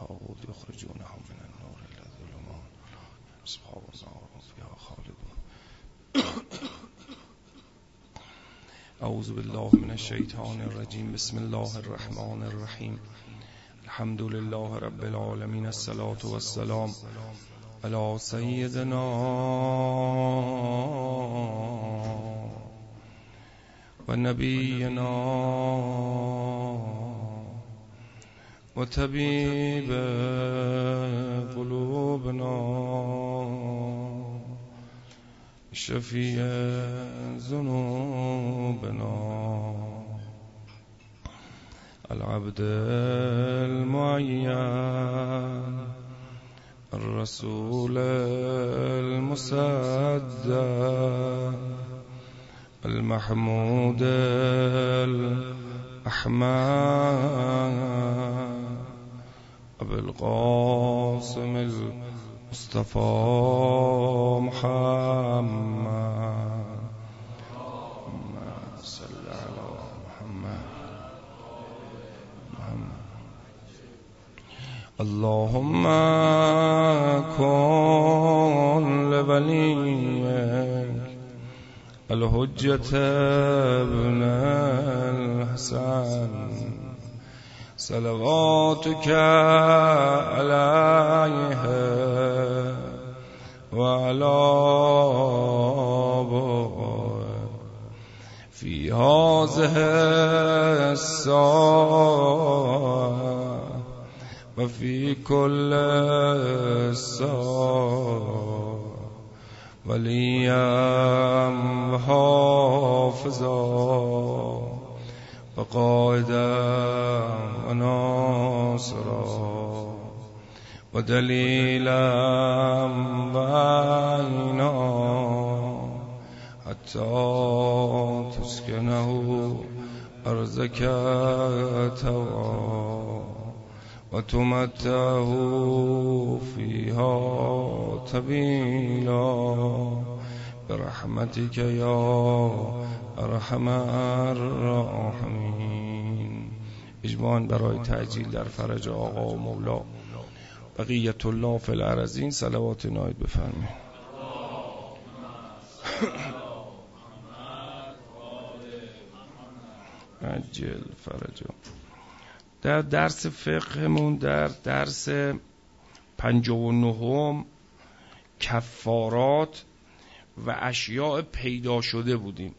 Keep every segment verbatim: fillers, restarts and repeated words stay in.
الطاغوت یخرجونهم من النور الی الظلمات اصحاب النار هم فیها خالدون. اعوذ بالله من الشیطان الرجیم. بسم الله الرحمن الرحیم. الحمد لله رب العالمین. الصلاة والسلام علی سیدنا و نبینا و طبیب قلوبنا شفیع ذنوبنا العبد المعین الرسول المصدق المحمود الأحمد أبي القاسم المصطفى محمد اللهم صل على محمد محمد. اللهم كن لوليك الحجة ابن الحسن صلواتك عليه وعلى آبائه في هذه الساعة وفي كل ساعة وليا وحافظا وقائدا وناصرا ودليلا وعينا حتى تسكنه أرضك طوعا وتمتعه فيها طويلا برحمتك يا ارحم الراحمین. اجماعاً برای تعجیل در فرج آقا و مولا بقیت الله فی الارضین صلوات نایت بفرمایید. عجل فرجا. در درس فقهمون در درس پنجاه و نهم کفارات و اشیاء پیدا شده بودیم.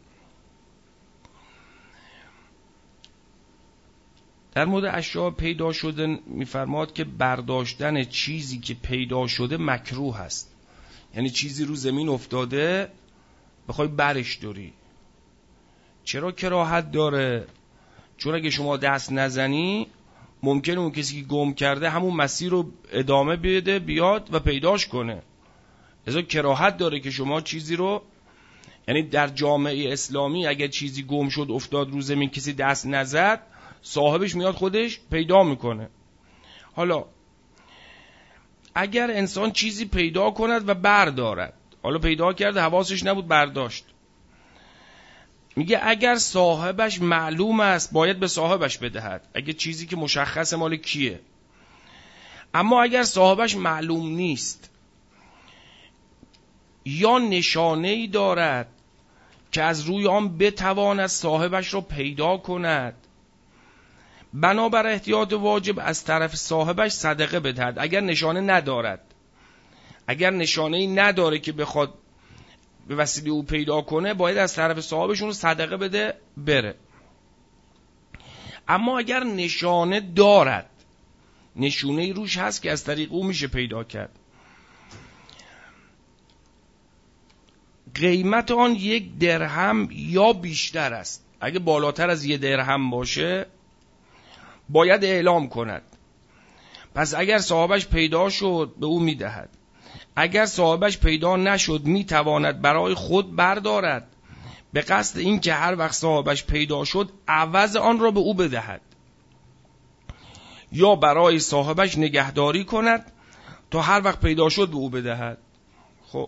در مورد اشیاء پیدا شده می‌فرماد که برداشتن چیزی که پیدا شده مکروه است. یعنی چیزی رو زمین افتاده بخوای برش داری. چرا کراهت داره؟ چون اگه شما دست نزنی ممکنه اون کسی که گم کرده همون مسیر رو ادامه بده بیاد و پیداش کنه. لذا کراهت داره که شما چیزی رو، یعنی در جامعه اسلامی اگر چیزی گم شد افتاد رو زمین کسی دست نزد صاحبش میاد خودش پیدا میکنه. حالا اگر انسان چیزی پیدا کند و بردارد، حالا پیدا کرده حواسش نبود برداشت، میگه اگر صاحبش معلوم است باید به صاحبش بدهد، اگه چیزی که مشخص مال کیه. اما اگر صاحبش معلوم نیست یا نشانه‌ای دارد که از روی آن بتواند صاحبش را پیدا کند، بنابر احتیاط واجب از طرف صاحبش صدقه بدهد. اگر نشانه ندارد، اگر نشانه‌ای نداره که بخواد به وسیله او پیدا کنه، باید از طرف صاحبشون رو صدقه بده بره. اما اگر نشانه دارد، نشونه روش هست که از طریق او میشه پیدا کرد، قیمت آن یک درهم یا بیشتر است. اگه بالاتر از یک درهم باشه باید اعلام کند. پس اگر صاحبش پیدا شد به او میدهد، اگر صاحبش پیدا نشد میتواند برای خود بردارد به قصد این که هر وقت صاحبش پیدا شد عوض آن را به او بدهد، یا برای صاحبش نگهداری کند تا هر وقت پیدا شد به او بدهد. خب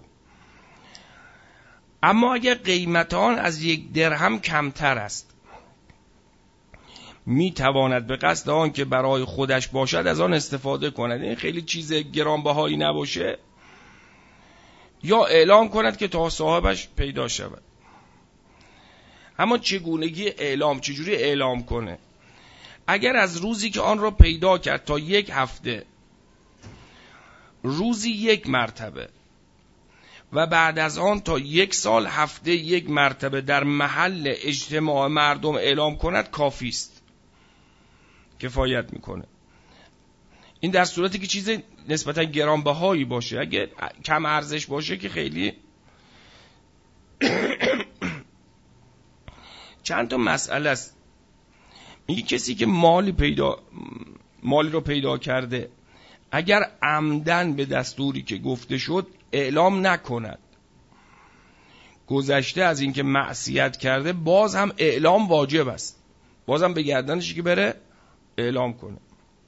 اما اگر قیمت آن از یک درهم کمتر است، می تواند به قصد آن که برای خودش باشد از آن استفاده کند. این خیلی چیز گرانبهایی نباشه، یا اعلام کند که تا صاحبش پیدا شود. اما چگونگی اعلام، چجوری اعلام کنه؟ اگر از روزی که آن را پیدا کرد تا یک هفته روزی یک مرتبه و بعد از آن تا یک سال هفته یک مرتبه در محل اجتماع مردم اعلام کند کافی است، کفایت میکنه. این در صورتی که چیز نسبتا گرانبهایی باشه. اگه کم ارزش باشه که خیلی چند تا مسئله است. میگه کسی که مالی پیدا مالی رو پیدا کرده اگر عمدن به دستوری که گفته شد اعلام نکند، گذشته از اینکه معصیت کرده، باز هم اعلام واجب است، باز هم به گردنش که بره اعلام کنه.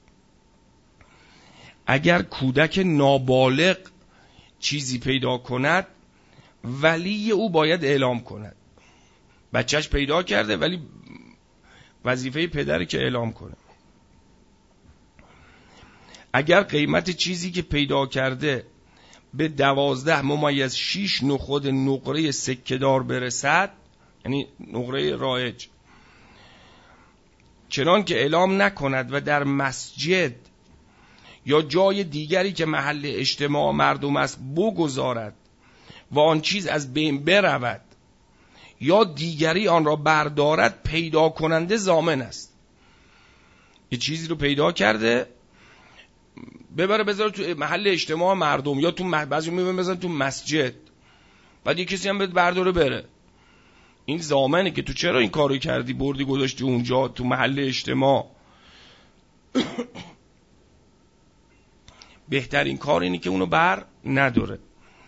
اگر کودک نابالغ چیزی پیدا کند، ولی او باید اعلام کند. بچهش پیدا کرده ولی وظیفه پدره که اعلام کنه. اگر قیمت چیزی که پیدا کرده به دوازده ممیز شیش نخود نقره سکه‌دار برسد، یعنی نقره رایج، چنان که اعلام نکند و در مسجد یا جای دیگری که محل اجتماع مردم است بگذارد و آن چیز از بین برود یا دیگری آن را بردارد، پیدا کننده ضامن است. یه چیزی رو پیدا کرده ببره بذاره تو محل اجتماع مردم، یا تو بعضی میبینن بزن تو مسجد، بعد یه کسی هم بهت برداره بره، این ضامنه که تو چرا این کارو کردی، بردی گذاشتی اونجا تو محل اجتماع. بهترین کار اینه که اونو بر نداره.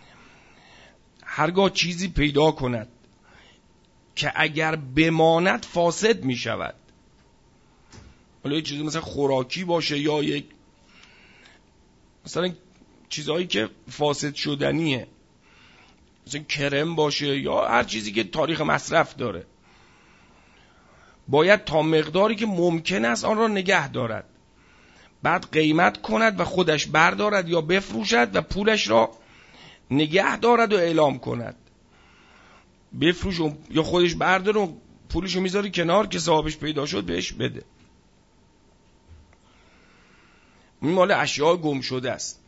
هرگاه چیزی پیدا کند که اگر بماند فاسد می شود، حالا یه چیزی مثلا خوراکی باشه یا یک مثلا چیزهایی که فاسد شدنیه، مثلا کرم باشه یا هر چیزی که تاریخ مصرف داره، باید تا مقداری که ممکن است آن را نگه دارد، بعد قیمت کند و خودش بردارد یا بفروشد و پولش را نگه دارد و اعلام کند. بفروش یا خودش برداره و پولشو میذاری کنار که صاحبش پیدا شد بهش بده. این مال اشیاء گم شده است.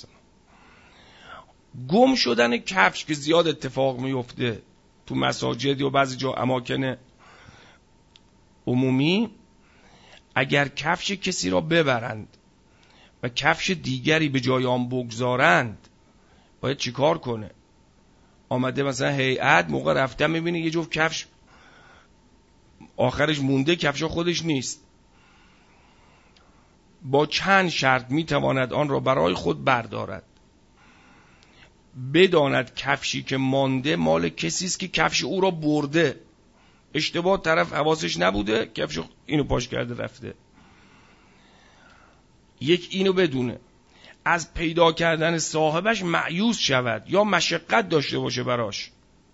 گم شدن کفش که زیاد اتفاق میفته تو مساجد یا بعضی جا اماکن عمومی، اگر کفش کسی را ببرند و کفش دیگری به جای آن بگذارند، باید چیکار کنه؟ آمده مثلا هیئت موقع رفتن میبینه یه جفت کفش آخرش مونده، کفش خودش نیست، با چند شرط میتواند آن را برای خود بردارد. بداند کفشی که مانده مال کسی است که کفش او را برده، اشتباه طرف حواسش نبوده، کفش اینو پاش کرده رفته. یک اینو بدونه، از پیدا کردن صاحبش مایوس شود یا مشقت داشته باشه براش،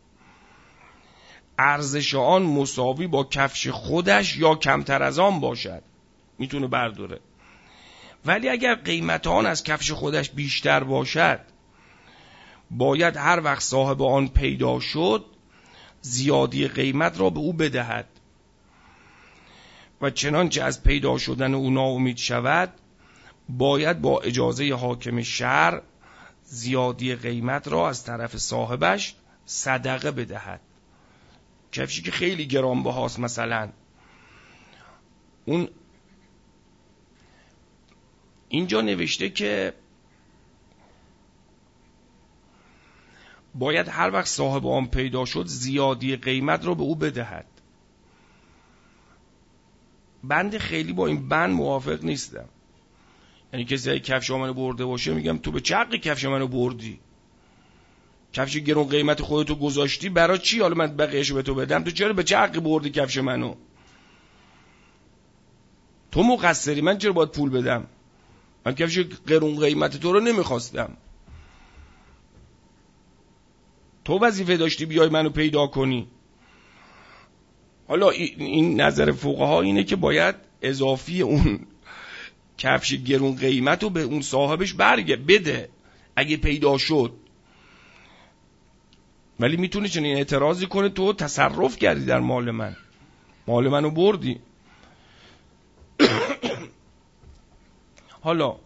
ارزش آن مساوی با کفش خودش یا کمتر از آن باشد، میتونه برداره. ولی اگر قیمت آن از کفش خودش بیشتر باشد، باید هر وقت صاحب آن پیدا شد زیادی قیمت را به او بدهد و چنانچه از پیدا شدن او ناامید شود، باید با اجازه حاکم شهر زیادی قیمت را از طرف صاحبش صدقه بدهد. کفشی که خیلی گرانبهاست، مثلا اون اینجا نوشته که باید هر وقت صاحب آن پیدا شد زیادی قیمت را به او بدهد. بنده خیلی با این بند موافق نیستم. یعنی کسی کفش منو برده باشه میگم تو به چه حقی کفش منو بردی؟ کفش گرون قیمت خودتو گذاشتی برای چی؟ حالا من بقیه‌شو به تو بدم؟ تو چرا به چه حقی بردی کفش منو؟ تو مقصری، من چرا باید پول بدم؟ من کفش گرون قیمت تو رو نمیخواستم، تو وظیفه داشتی بیای منو پیدا کنی. حالا این نظر فقها اینه که باید اضافی اون کفش گرون قیمت رو به اون صاحبش برگه بده اگه پیدا شد. ولی میتونه چنین اعتراضی کنه تو تصرف کردی در مال من، مال منو بردی. حالا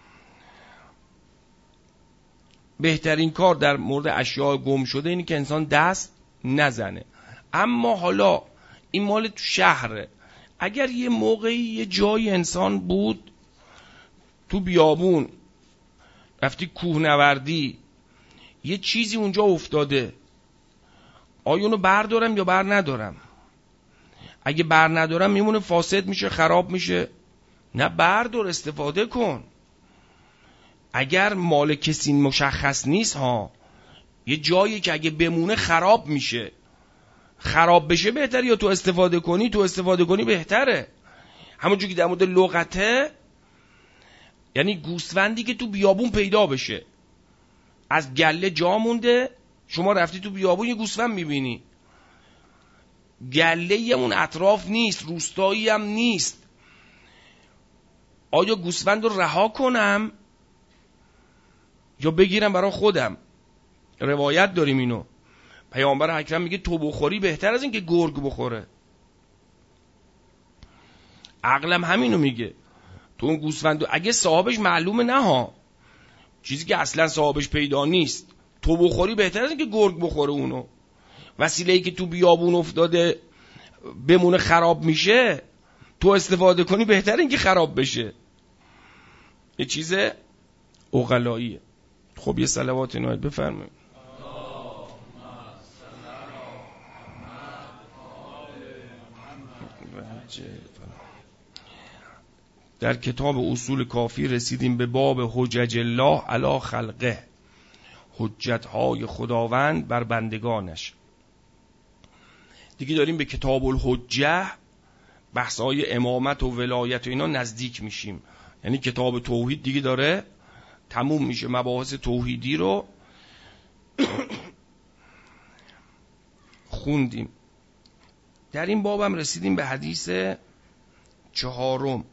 بهترین کار در مورد اشیاء گم شده اینه که انسان دست نزنه. اما حالا این مال تو شهره، اگر یه موقعی یه جایی انسان بود تو بیابون رفتی کوهنوردی یه چیزی اونجا افتاده، آیا اونو بردارم یا بر ندارم؟ اگه بر ندارم میمونه فاسد میشه، خراب میشه. نه، بردار، استفاده کن. اگر مال کسی مشخص نیست ها، یه جایی که اگه بمونه خراب میشه، خراب بشه بهتره یا تو استفاده کنی؟ تو استفاده کنی بهتره. همونجور که در مورد لغته، یعنی گوسفندی که تو بیابون پیدا بشه، از گله جا مونده، شما رفتی تو بیابون یه گوسفند میبینی، گله یه اون اطراف نیست، روستایی هم نیست، آیا گوسفند رو رها کنم یا بگیرم برای خودم؟ روایت داریم اینو، پیامبر اکرم میگه تو بخوری بهتر از این که گرگ بخوره. عقلم همینو میگه. تو اون گوسفند اگه صاحبش معلومه، نه ها، چیزی که اصلا صاحبش پیدا نیست، تو بخوری بهتر از این که گرگ بخوره اونو. وسیله‌ای که تو بیابون افتاده بمونه خراب میشه، تو استفاده کنی بهتر این که خراب بشه. یه چیز عقلاییه. خب یه صلوات نهایت بفرمایید. در کتاب اصول کافی رسیدیم به باب حجج الله علی خلقه، حجت‌های خداوند بر بندگانش. دیگه داریم به کتاب الحجه، بحث‌های امامت و ولایت و اینا نزدیک میشیم. یعنی کتاب توحید دیگه داره تموم میشه، مباحث توحیدی رو خوندیم. در این بابم رسیدیم به حدیث چهارم.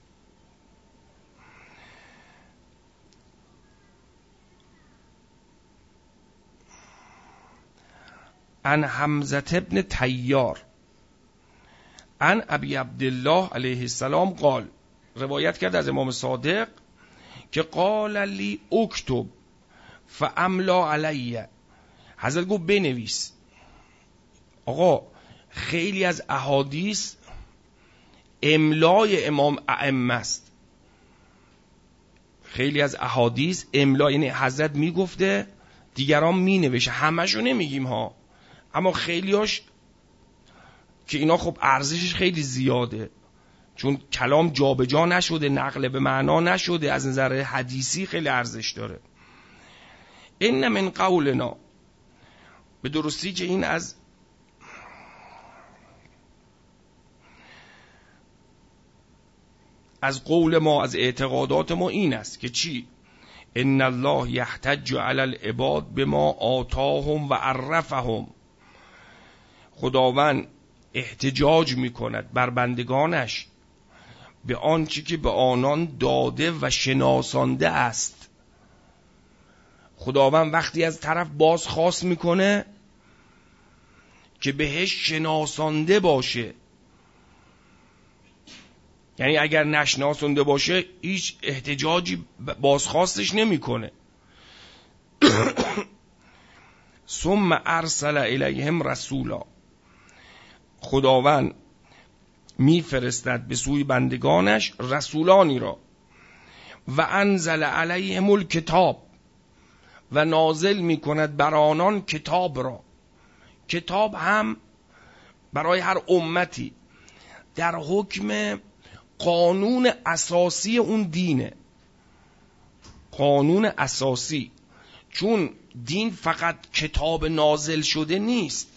عن حمزه ابن طیار عن ابی عبدالله علیه السلام قال، روایت کرد از امام صادق که قال لی اکتب فاملا علی، حضرت گفت بنویس. آقا خیلی از احادیث املای امام ائمه است، خیلی از احادیث املا، یعنی حضرت میگفته دیگران مینوشه، همشو نمیگیم ها، اما خیلیاش که اینا خب ارزشش خیلی زیاده، چون کلام جابجا نشده، نقل به معنا نشده، از نظر حدیثی خیلی ارزش داره. این من قولنا، به درستی که این از از قول ما، از اعتقادات ما این است که چی؟ ان الله یحتج علی العباد بما آتاهم و عرفهم، خداوند احتجاج میکند بر بندگانش به آنچه که به آنان داده و شناسانده است. خداوند وقتی از طرف باز خواست میکنه که بهش شناسانده باشه، یعنی اگر نشناسانده باشه هیچ احتجاجی بازخواستش نمیکنه. ثم ارسل الیهم رسولا، خداوند میفرستد به سوی بندگانش رسولانی را. و انزل علیهم الکتاب، و نازل میکند بر آنان کتاب را. کتاب هم برای هر امتی در حکم قانون اساسی اون دینه، قانون اساسی، چون دین فقط کتاب نازل شده نیست،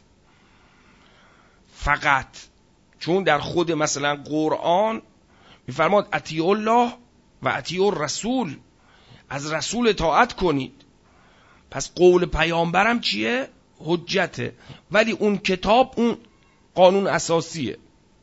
فقط چون در خود مثلا قرآن میفرماد اطیعوا الله و اطیعوا الرسول، از رسول اطاعت کنید. پس قول پیامبرم چیه؟ حجته. ولی اون کتاب اون قانون اساسیه.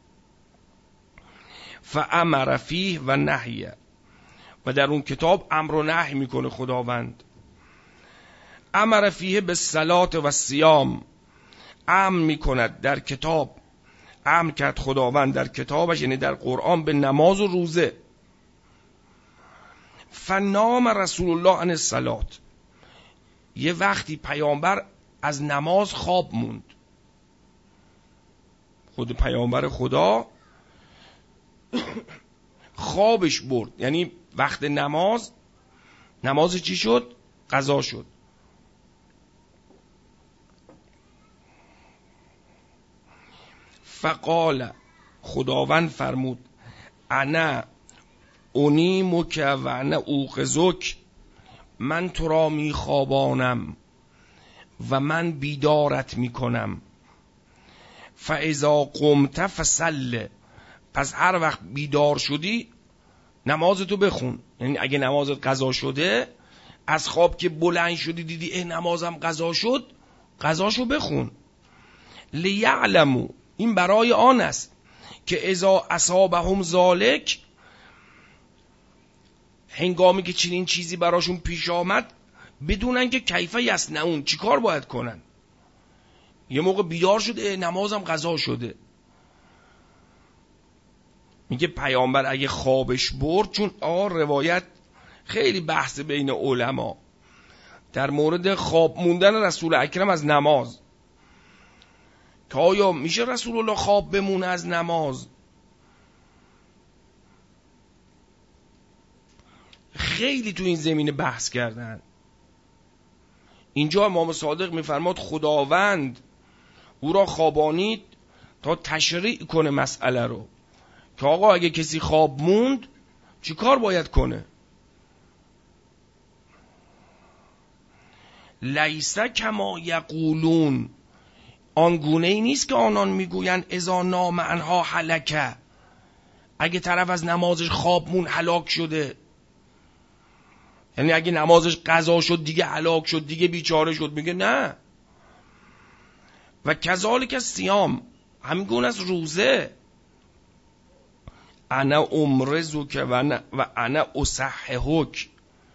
فامر فیه و نهیه، و در اون کتاب امر و نهی میکنه خداوند. امر فیه به صلات و صیام، امر میکند در کتاب، امر کرد خداوند در کتابش یعنی در قرآن به نماز و روزه. فنام رسول الله عن الصلات، یه وقتی پیامبر از نماز خواب موند. خود پیامبر خدا خوابش برد، یعنی وقت نماز نماز چی شد؟ قضا شد. فقال، خداوند فرمود انا انیمک و انا اوقظک، من تو را می خوابانم و من بیدارت می کنم. فاذا قمت فصل، پس هر وقت بیدار شدی نمازتو بخون. یعنی اگه نمازت قضا شده، از خواب که بلند شدی دیدی اه نمازم قضا شد، قضاشو بخون. لیعلمو، این برای آن است که اذا اصابهم ذالک، هنگامی که چنین چیزی براشون پیش آمد، بدونن که کیف یصنعون، چی کار باید کنن. یه موقع بیدار شده نمازم قضا شده. میگه پیامبر اگه خوابش برد، چون آ روایت خیلی بحث بین علما در مورد خواب موندن رسول اکرم از نماز، که آیا میشه رسول الله خواب بمونه از نماز؟ خیلی تو این زمینه بحث کردن. اینجا امام صادق میفرماد خداوند او را خوابانید تا تشریع کنه مسئله رو، که آقا اگه کسی خواب موند چی کار باید کنه. لیس کما یقولون، آنگونه ای نیست که آنان میگویند اذا نام عنها هلکه، اگه طرف از نمازش خواب مون هلاک شده. یعنی اگه نمازش قضا شد دیگه هلاک شد، دیگه بیچاره شد. میگه نه. و کذالک الصیام، همین گونه از روزه. انا امرزک و انا و انا اصححک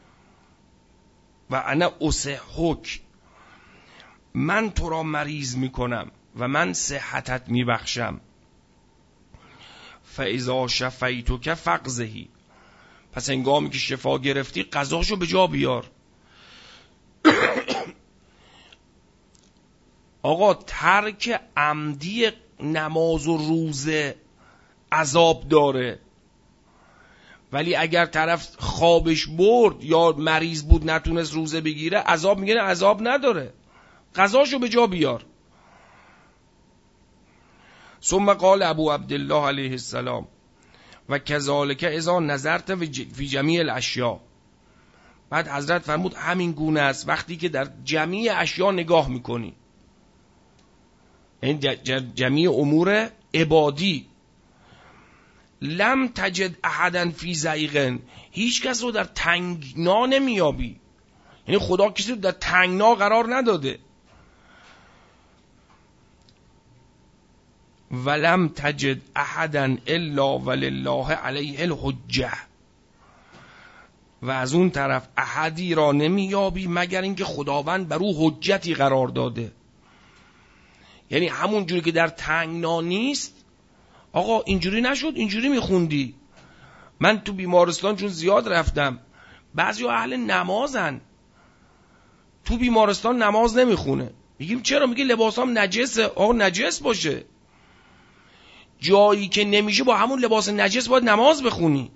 و انا اصححک، من تو را مریض میکنم و من صحتت میبخشم. فاذا شفیتک فقضحی، پس هنگامی که شفا گرفتی قضاشو به جا بیار. آقا ترک عمدی نماز و روزه عذاب داره، ولی اگر طرف خوابش برد یا مریض بود نتونست روزه بگیره، عذاب میگه عذاب نداره، قضاشو به جا بیار. ثم قال ابو عبدالله علیه السلام و کذالک اذا نظرت فی جمیع الاشیاء، بعد حضرت فرمود همین گونه است وقتی که در جمیع اشیاء نگاه میکنی، این جمیع امور عبادی. لم تجد احدا فی ضیق، هیچ کس رو در تنگنا نمیابی. یعنی خدا کسی رو در تنگنا قرار نداده. ولم تجد احدا الا ولله علیه الحجه، و از اون طرف احدی را نمیابی مگر اینکه خداوند بر او حجتی قرار داده. یعنی همون جوری که در تنگنا نیست، آقا اینجوری نشد اینجوری میخوندی. من تو بیمارستان چون زیاد رفتم، بعضی اهل نمازن، تو بیمارستان نماز نمیخونه. میگیم چرا؟ میگه لباسام نجسه. آقا نجس باشه، جایی که نمیشه با همون لباس نجس باید نماز بخونی.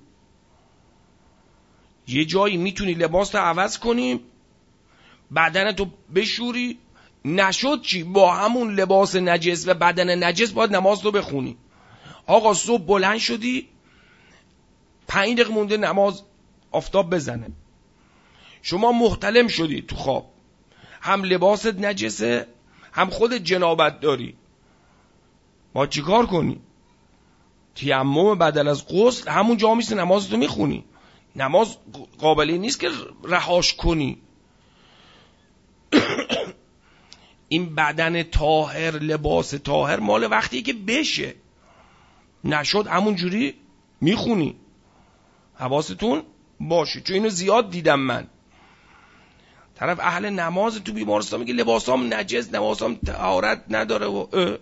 یه جایی میتونی لباس تو عوض کنی، بدن تو بشوری، نشد چی؟ با همون لباس نجس و بدن نجس باید نماز تو بخونی. آقا صبح بلند شدی، پنج دقیقه مونده نماز آفتاب بزنه، شما محتلم شدی تو خواب، هم لباست نجسه هم خود جنابت داری، با چی کار کنی؟ تیمم بدل از غسل همون جا میسته نمازتو میخونی. نماز قابلی نیست که رهاش کنی. این بدن طاهر، لباس طاهر مال وقتی که بشه، نشد همون جوری میخونی. حواستون باشه، چون اینو زیاد دیدم من. طرف اهل نماز تو بیمارستان میگه لباسام نجس، لباسام طهارت نداره و اه.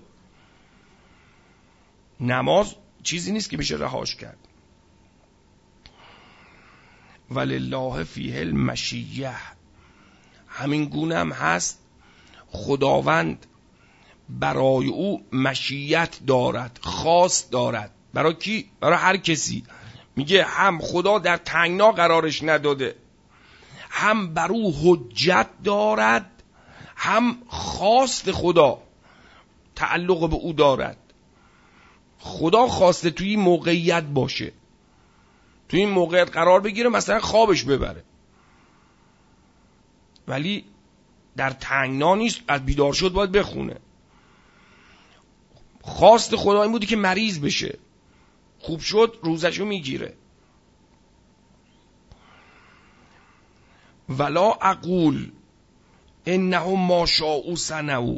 نماز چیزی نیست که بشه رهاش کرد. ولله فیه المشیه، همین گونه هم هست خداوند برای او مشیت دارد، خاص دارد. برای کی؟ برای هر کسی. میگه هم خدا در تنگنا قرارش نداده، هم بر او حجت دارد، هم خواست خدا تعلق به او دارد. خدا خواسته توی این موقعیت باشه، توی این موقعیت قرار بگیره، مثلا خوابش ببره، ولی در تنگنا نیست، از بیدار شد باید بخونه. خواست خدا این بودی که مریض بشه، خوب شد روزشو میگیره. ولا اقول انهم ما شاءوا صنعوا،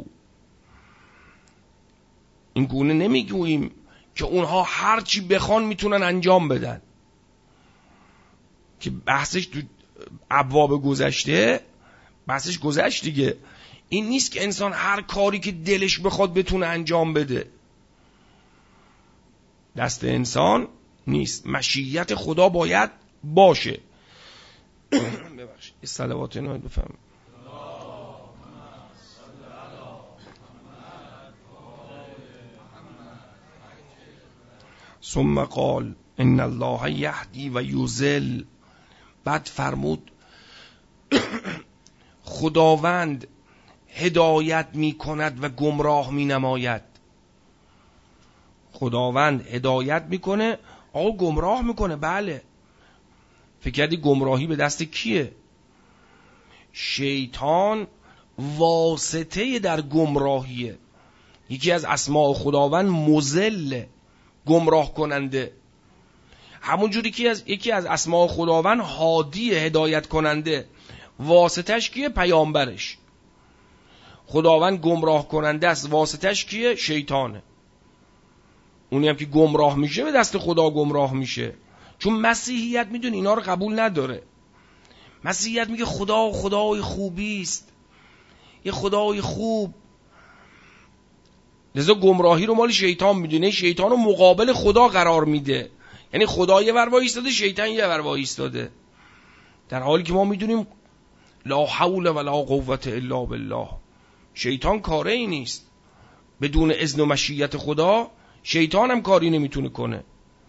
این گونه نمیگوییم که اونها هر چی بخوان میتونن انجام بدن، که بحثش تو ابواب گذشته، بحثش گذشت دیگه. این نیست که انسان هر کاری که دلش بخواد بتونه انجام بده، دست انسان نیست. مشیت خدا باید باشه. ببخشید صلوات اینو بفهم. ثم قال ان الله یهدی و یضل، بعد فرمود خداوند هدایت می کند و گمراه می نماید. خداوند هدایت میکنه، آقا گمراه میکنه. بله، فکر کردی گمراهی به دست کیه؟ شیطان واسطه در گمراهیه. یکی از اسماء خداوند مضل، گمراه کننده. همون جوری که از یکی از اسماء خداوند هادی، هدایت کننده. واسطش کیه؟ پیامبرش. خداوند گمراه کننده است، واسطش کیه؟ شیطانه. اونی هم که گمراه میشه به دست خدا گمراه میشه. چون مسیحیت میدون اینا رو قبول نداره. مسیحیت میگه خدا خدای خوبی است، یه خدای خوب، لذا گمراهی رو مال شیطان میدونه. شیطان رو مقابل خدا قرار میده، یعنی خدا یه ور وایستاده، شیطان یه ور وایستاده، در حالی که ما میدونیم لا حول ولا قوة الا بالله. شیطان کاره ای نیست، بدون اذن و مشیت خدا شیطان هم کاری نمیتونه کنه.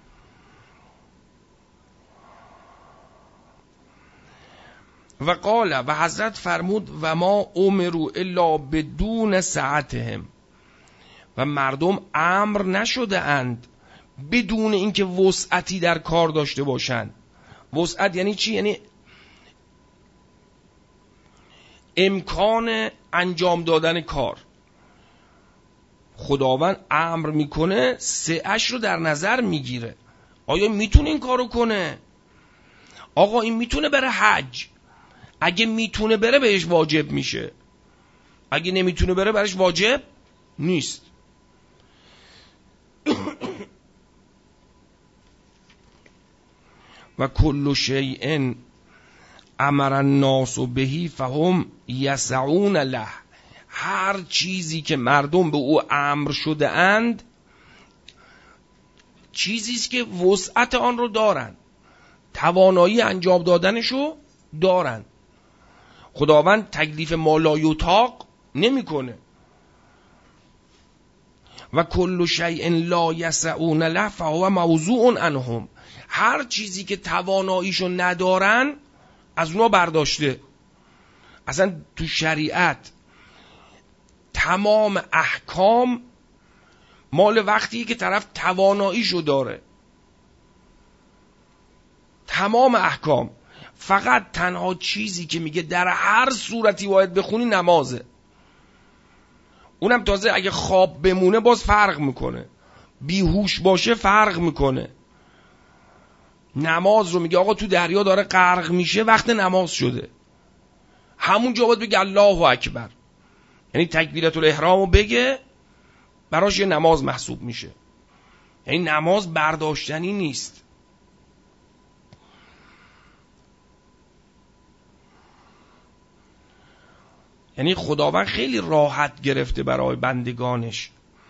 و قال، و حضرت فرمود و ما امروا الا بدون سعتهم، و مردم امر نشده اند بدون اینکه وسعتی در کار داشته باشند. وسعت یعنی چی؟ یعنی امکان انجام دادن کار. خداوند امر میکنه، سعه‌اش رو در نظر میگیره. آیا میتونه این کارو کنه؟ آقا این میتونه بره حج، اگه میتونه بره بهش واجب میشه، اگه نمیتونه بره برش واجب نیست. و کل شیء امر الناس بهی فهم یسعون له، هر چیزی که مردم به او امر شده اند چیزیست که وسعت آن رو دارن، توانایی انجام دادنشو دارن. خداوند تکلیف ما لا یطاق نمیکنه. و کل شیء لا یسعون له فهو موضوع عنهم، هر چیزی که تواناییشو ندارن از اونا برداشته. اصلا تو شریعت تمام احکام مال وقتیه که طرف تواناییشو داره. تمام احکام. فقط تنها چیزی که میگه در هر صورتی باید بخونی نمازه. اونم تازه اگه خواب بمونه باز فرق میکنه، بیهوش باشه فرق میکنه. نماز رو میگه آقا تو دریا داره غرق میشه، وقت نماز شده، همون جا باید بگه الله اکبر. یعنی تکبیرت الاحرامو بگه براش یه نماز محسوب میشه. یعنی نماز برداشتنی نیست. یعنی خداوند خیلی راحت گرفته برای بندگانش.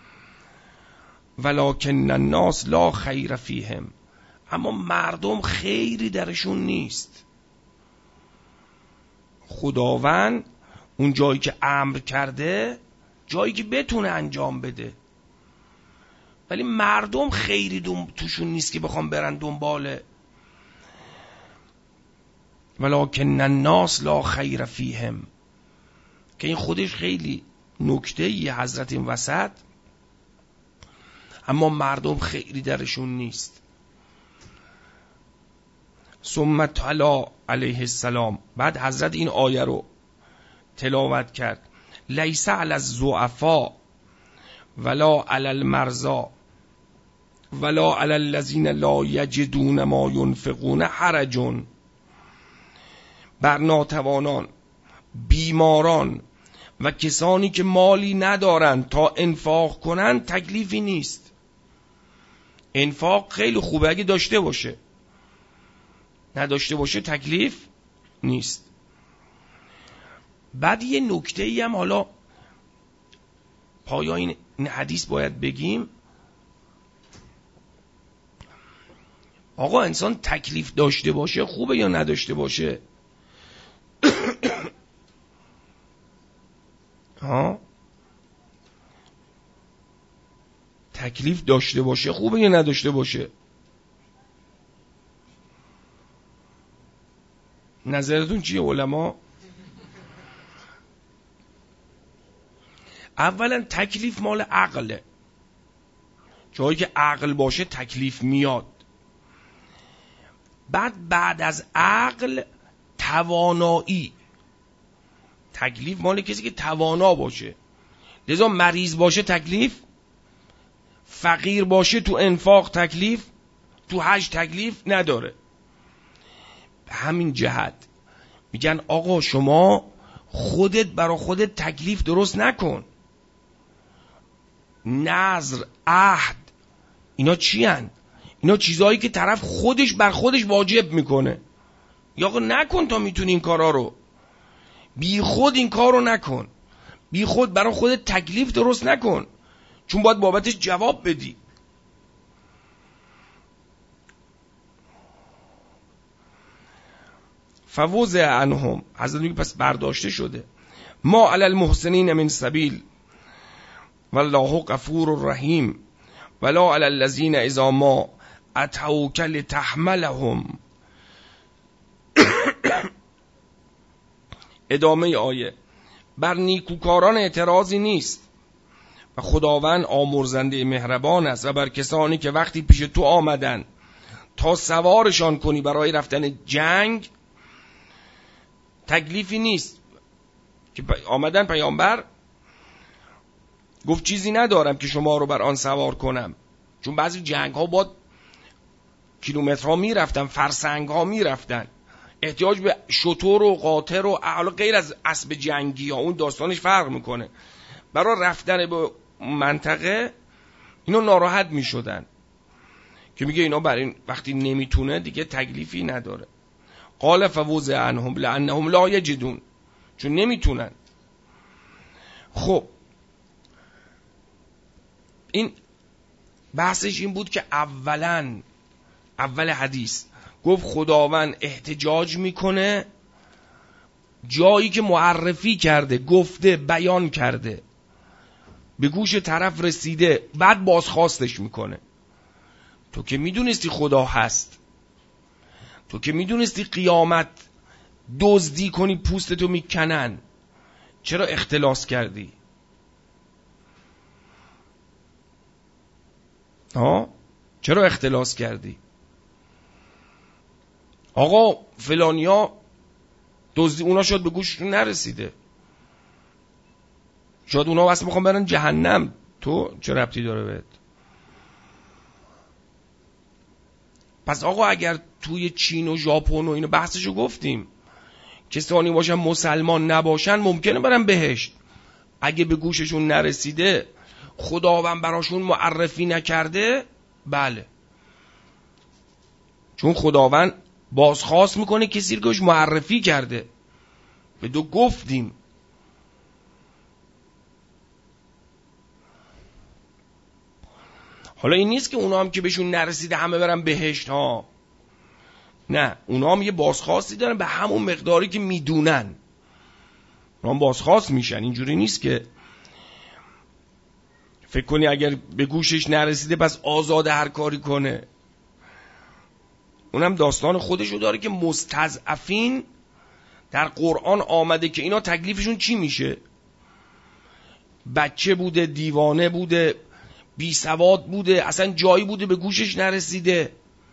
ولکن الناس لا خیر فیهم، اما مردم خیری درشون نیست. خداوند اون جایی که امر کرده جایی که بتونه انجام بده، ولی مردم خیری دوم توشون نیست که بخوام برن دنباله. ولکن الناس لا خیر فیهم، که این خودش خیلی نکته یه حضرت این وسط، اما مردم خیری درشون نیست. ثم تلا علیه السلام، بعد حضرت این آیه رو تلاوت کرد. لیس علی الضعفاء ولا علی المرضى ولا علی الذین لا یجدون ما ینفقون حرج، بر ناتوانان، بیماران و کسانی که مالی ندارند تا انفاق کنند تکلیفی نیست. انفاق خیلی خوبه اگه داشته باشه، نداشته باشه تکلیف نیست. بعد یه نکته ای هم حالا پایان این حدیث باید بگیم. آقا انسان تکلیف داشته باشه خوبه یا نداشته باشه؟ ها؟ تکلیف داشته باشه خوبه یا نداشته باشه؟ نظرتون چیه علما؟ اولا تکلیف مال عقله، جایی که عقل باشه تکلیف میاد. بعد بعد از عقل توانایی، تکلیف مال کسی که توانا باشه. لذا مریض باشه تکلیف، فقیر باشه تو انفاق تکلیف، تو حج تکلیف نداره. به همین جهت میگن آقا شما خودت برا خودت تکلیف درست نکن. نذر، عهد، اینا چی هن؟ اینا چیزایی که طرف خودش بر خودش واجب میکنه. یا آقا نکن تا میتونی این کارا رو، بی خود این کار رو نکن، بی خود برای خودت تکلیف درست نکن، چون باید بابتش جواب بدی. فوضع عنهم، حضرت میگه پس برداشته شده. ما علی المحسنین من سبیل والله غفور رحیم ولا علی الذین اذا ما اتوک لتحملهم. ادامه آیه، بر نیکوکاران اعتراضی نیست و خداوند آمرزنده مهربان است، و بر کسانی که وقتی پیش تو آمدن تا سوارشان کنی برای رفتن جنگ تکلیفی نیست. که آمدن پیامبر گفت چیزی ندارم که شما رو بر آن سوار کنم، چون بعضی جنگ ها با کیلومترها می رفتن، فرسنگ ها می رفتن، احتیاج به شتر و قاطر و اعلا غیر از اسب جنگی ها، اون داستانش فرق میکنه. برای رفتن به منطقه اینا ناراحت می شدن که میگه اینا بر این وقتی نمیتونه دیگه تکلیفی نداره. قال فوضع عنهم لانهم لا یجدون، چون نمیتونن. خب این بحثش این بود که اولا اول حدیث گفت خداوند احتجاج میکنه جایی که معرفی کرده، گفته، بیان کرده، به گوش طرف رسیده، بعد بازخواستش میکنه. تو که میدونستی خدا هست، تو که میدونستی قیامت دزدی کنی پوستتو میکنن، چرا اختلاس کردی؟ ها؟ چرا اختلاس کردی؟ آقا فلانیا دزدی، اونا شاید به گوششون نرسیده، شاید اونا واسه میخوام برن جهنم، تو چه ربطی داره بهت؟ پس آقا اگر توی چین و ژاپن و اینو بحثشو گفتیم، کسانی باشن مسلمان نباشن ممکنه برن بهشت، اگه به گوششون نرسیده خداوند براشون معرفی نکرده، بله، چون خداوند بازخواست میکنه کسی رو که معرفی کرده. به دو گفتیم حالا این نیست که اونا هم که بهشون نرسیده همه برن بهشت ها، نه، اونا هم یه بازخواستی دارن به همون مقداری که میدونن، اونا هم بازخواست میشن. اینجوری نیست که فکر کنی اگر به گوشش نرسیده پس آزاده هر کاری کنه. اونم داستان خودشو داره که مستضعفین در قرآن آمده که اینا تکلیفشون چی میشه. بچه بوده، دیوانه بوده، بی سواد بوده، اصلا جایی بوده به گوشش نرسیده،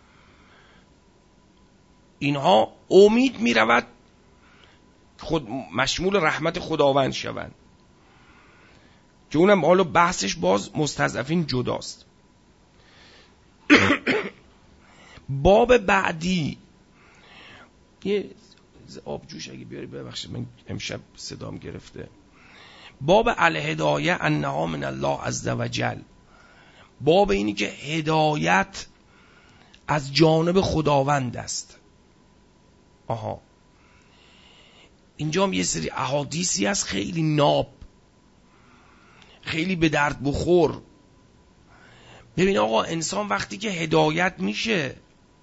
اینها امید میرود خود مشمول رحمت خداوند شوند، که اونم حالا بحثش باز مستضعفین جداست. باب بعدی یه آبجوش اگه بیاری ببخشید من امشب صدام گرفته. باب الهدایه انها من الله عز وجل، باب اینی که هدایت از جانب خداوند است. آها، اینجا هم یه سری احادیثی هست خیلی ناب، خیلی به درد بخور. ببین آقا، انسان وقتی که هدایت میشه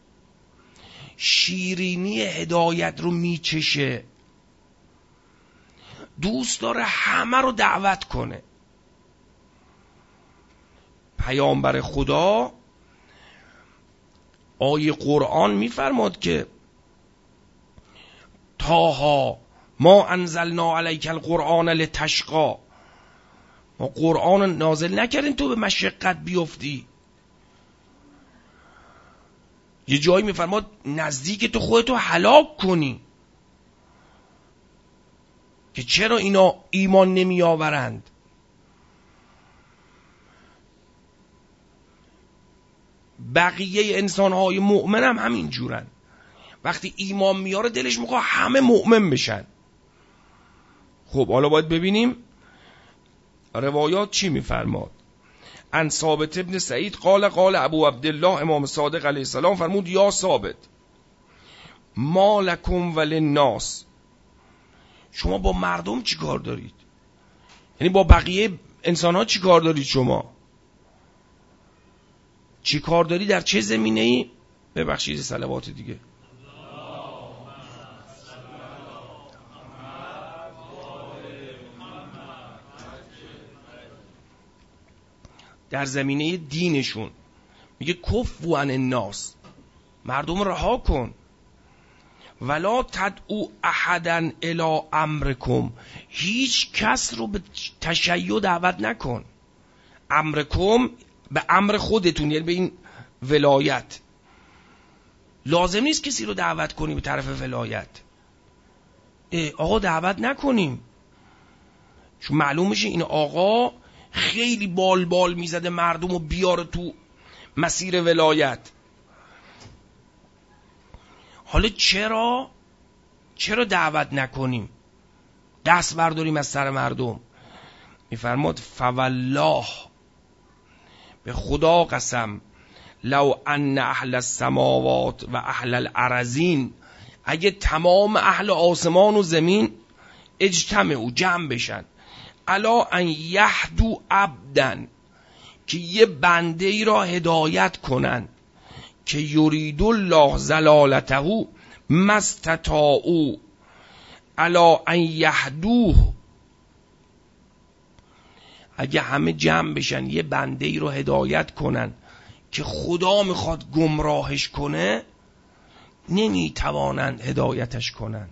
شیرینی هدایت رو میچشه، دوست داره همه رو دعوت کنه. پیامبر خدا آیه قرآن میفرماد که طه ما انزلنا علیک القرآن لتشقی، ما قرآن نازل نکردیم تو به مشقت بیفتی. یه جایی میفرماد نزدیک تو خودتو هلاک کنی، که چرا اینا ایمان نمی آورند. بقیه انسانهای مؤمن هم همین جورن، وقتی ایمان میاره دلش میخواد همه مؤمن بشن. خب حالا باید ببینیم روایات چی میفرماد. عن ثابت ابن سعید قال قال ابو عبدالله امام صادق علیه السلام فرمود یا ثابت ما لکم وللناس، شما با مردم چی کار دارید؟ یعنی با بقیه انسان ها چی کار دارید؟ شما چی کار داری؟ در چه زمینه ای؟ ببخشید صلوات دیگه. در زمینه دینشون میگه کفو عن الناس، مردم رها کن. ولا تدعو احدا الی امرکم، هیچ کس رو به تشیع دعوت نکن. امرکم به امر خودتون، یعنی به این ولایت. لازم نیست کسی رو دعوت کنی به طرف ولایت. آقا دعوت نکنیم، چون معلوم میشه این آقا خیلی بال بال میزده مردم رو بیاره تو مسیر ولایت. حالا چرا چرا دعوت نکنیم، دست برداریم از سر مردم؟ میفرماد فوالله، به خدا قسم، لو ان اهل السماوات و اهل الارضین، اگه تمام اهل آسمان و زمین اجتمعوا، جمع بشن، الا ان یهدوا عبدا، که یه بنده ای را هدایت کنن، که یرید الله ضلالته ما استطاعوا الا ان یهدوه، اگه همه جمع بشن یه بنده ای رو هدایت کنن که خدا میخواد گمراهش کنه، نمیتوانند هدایتش کنن.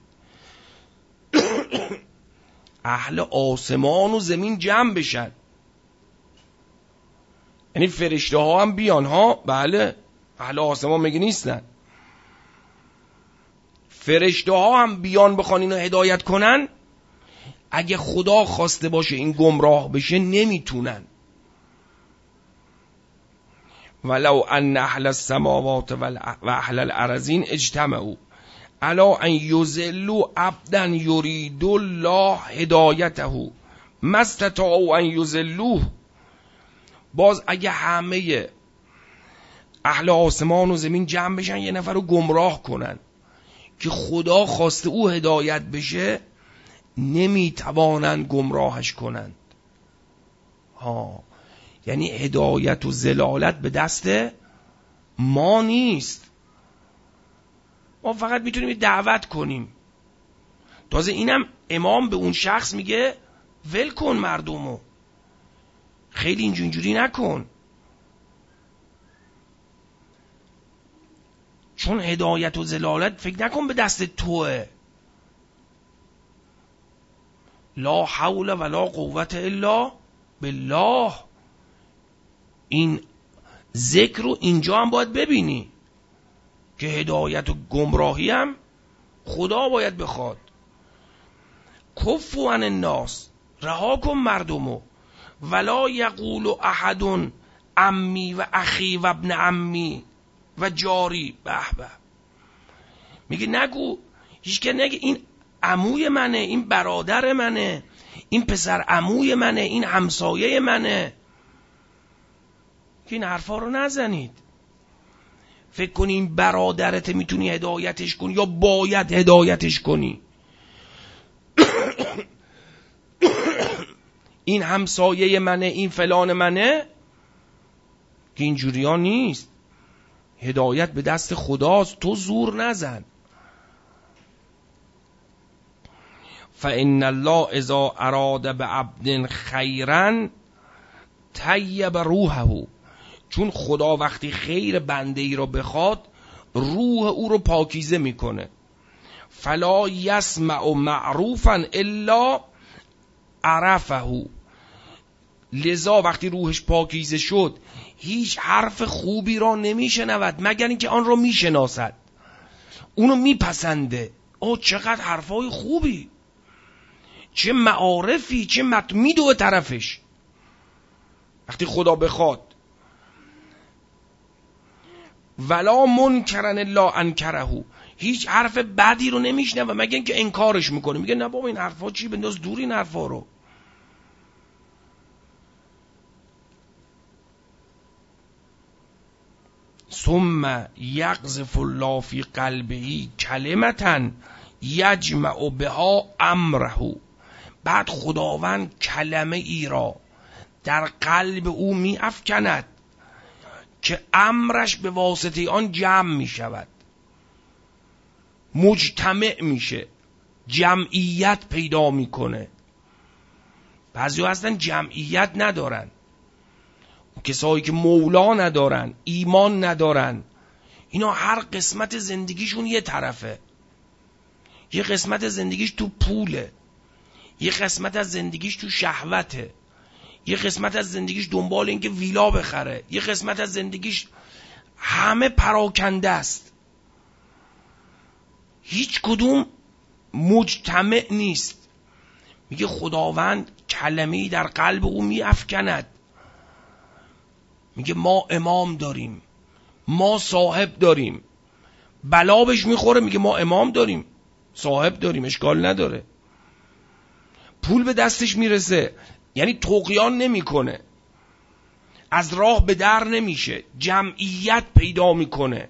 اهل آسمان و زمین جمع بشن، یعنی فرشته ها هم بیان ها، بله، اهل آسمان مگه نیستن؟ فرشته ها هم بیان بخوان اینو هدایت کنن، اگه خدا خواسته باشه این گمراه بشه نمیتونن. ولو ان اهل السماوات و اهل الارضین اجتمعوا الا ان یضلوا عبدا یرید الله هدایته مستطاعوا ان یضلوه. باز اگه همه اهل آسمان و زمین جمع بشن یه نفر رو گمراه کنن که خدا خواسته او هدایت بشه، نمیتوانند گمراهش کنند. ها، یعنی هدایت و ضلالت به دست ما نیست، ما فقط میتونیم دعوت کنیم. تازه اینم امام به اون شخص میگه ول کن مردمو، خیلی اینجوری نکن، چون هدایت و ضلالت فکر نکن به دست توه. لا حول ولا قوت الا بالله. این ذکر رو اینجا هم باید ببینی که هدایت و گمراهی هم خدا باید بخواد. کفوا عن الناس، رها کن مردمو. ولا یقول احد عمی و اخی و ابن عمی و جاری. به به، میگه نگو، هیچ که نگه این عموی منه، این برادر منه، این پسر عموی منه، این همسایه منه. که این حرفا رو نزنید. فکر کنی این برادرت میتونی هدایتش کنی یا باید هدایتش کنی؟ این همسایه منه، این فلان منه، که اینجوری ها نیست. هدایت به دست خداست، تو زور نزن. فإن الله اذا اراد بعبد خیرا طیب روحه. چون خدا وقتی خیر بنده ای را بخواد، روح او رو پاکیزه میکنه. فلا یسمع معروفا الا عرفه. لذا وقتی روحش پاکیزه شد، هیچ حرف خوبی را نمیشنود مگر اینکه آن را میشناسد، اونو میپسنده. او چقدر حرفای خوبی، چه معارفی، چه مت میدوه طرفش. وقتی خدا بخواد، ولا منکرن الا انکره. هیچ حرف بدی رو نمیشنوه مگر اینکه انکارش میکنه، میگه نه بابا این حرفا چی، بنداز دور این حرفا رو. ثم یقذف الله فی قلبه کلمة یجمع بها امره. بعد خداوند کلمه ای را در قلب او می افکند که امرش به واسطه آن جمع می شود، مجتمع میشه، جمعیت پیدا میکنه. بعضی هستن جمعیت ندارن، کسایی که مولا ندارن، ایمان ندارن، اینا هر قسمت زندگیشون یه طرفه. یه قسمت زندگیش تو پوله، یه قسمت از زندگیش تو شهوته، یه قسمت از زندگیش دنبال این که ویلا بخره، یه قسمت از زندگیش همه پراکنده است، هیچ کدوم مجتمع نیست. میگه خداوند کلمه‌ای در قلب او می افکند، میگه ما امام داریم، ما صاحب داریم. بلا بهش میخوره، میگه ما امام داریم، صاحب داریم، اشکال نداره. پول به دستش میرسه، یعنی طغیان نمیکنه، از راه به در نمیشه، جمعیت پیدا میکنه.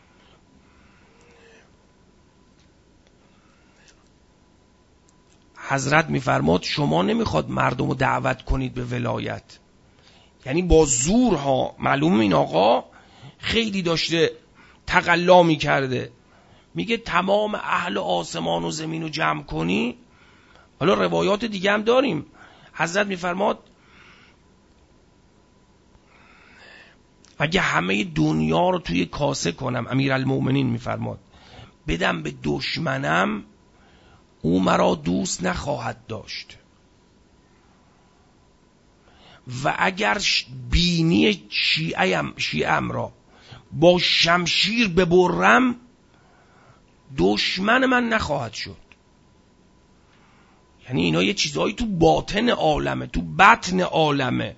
حضرت میفرماد شما نمیخواد مردم رو دعوت کنید به ولایت، یعنی با زور ها. معلوم این آقا خیلی داشته تقلا میکرده، میگه تمام اهل آسمان و زمین رو جمع کنی. حالا روایات دیگه هم داریم. حضرت میفرماد اگه همه دنیا رو توی کاسه کنم، امیرالمومنین میفرماد، بدم به دشمنم، او مرا دوست نخواهد داشت. و اگر بینی شیعه‌ام شیعه‌ام را با شمشیر ببرم، دشمن من نخواهد شد. یعنی اینا یه چیزایی تو باطن عالمه، تو بطن عالمه.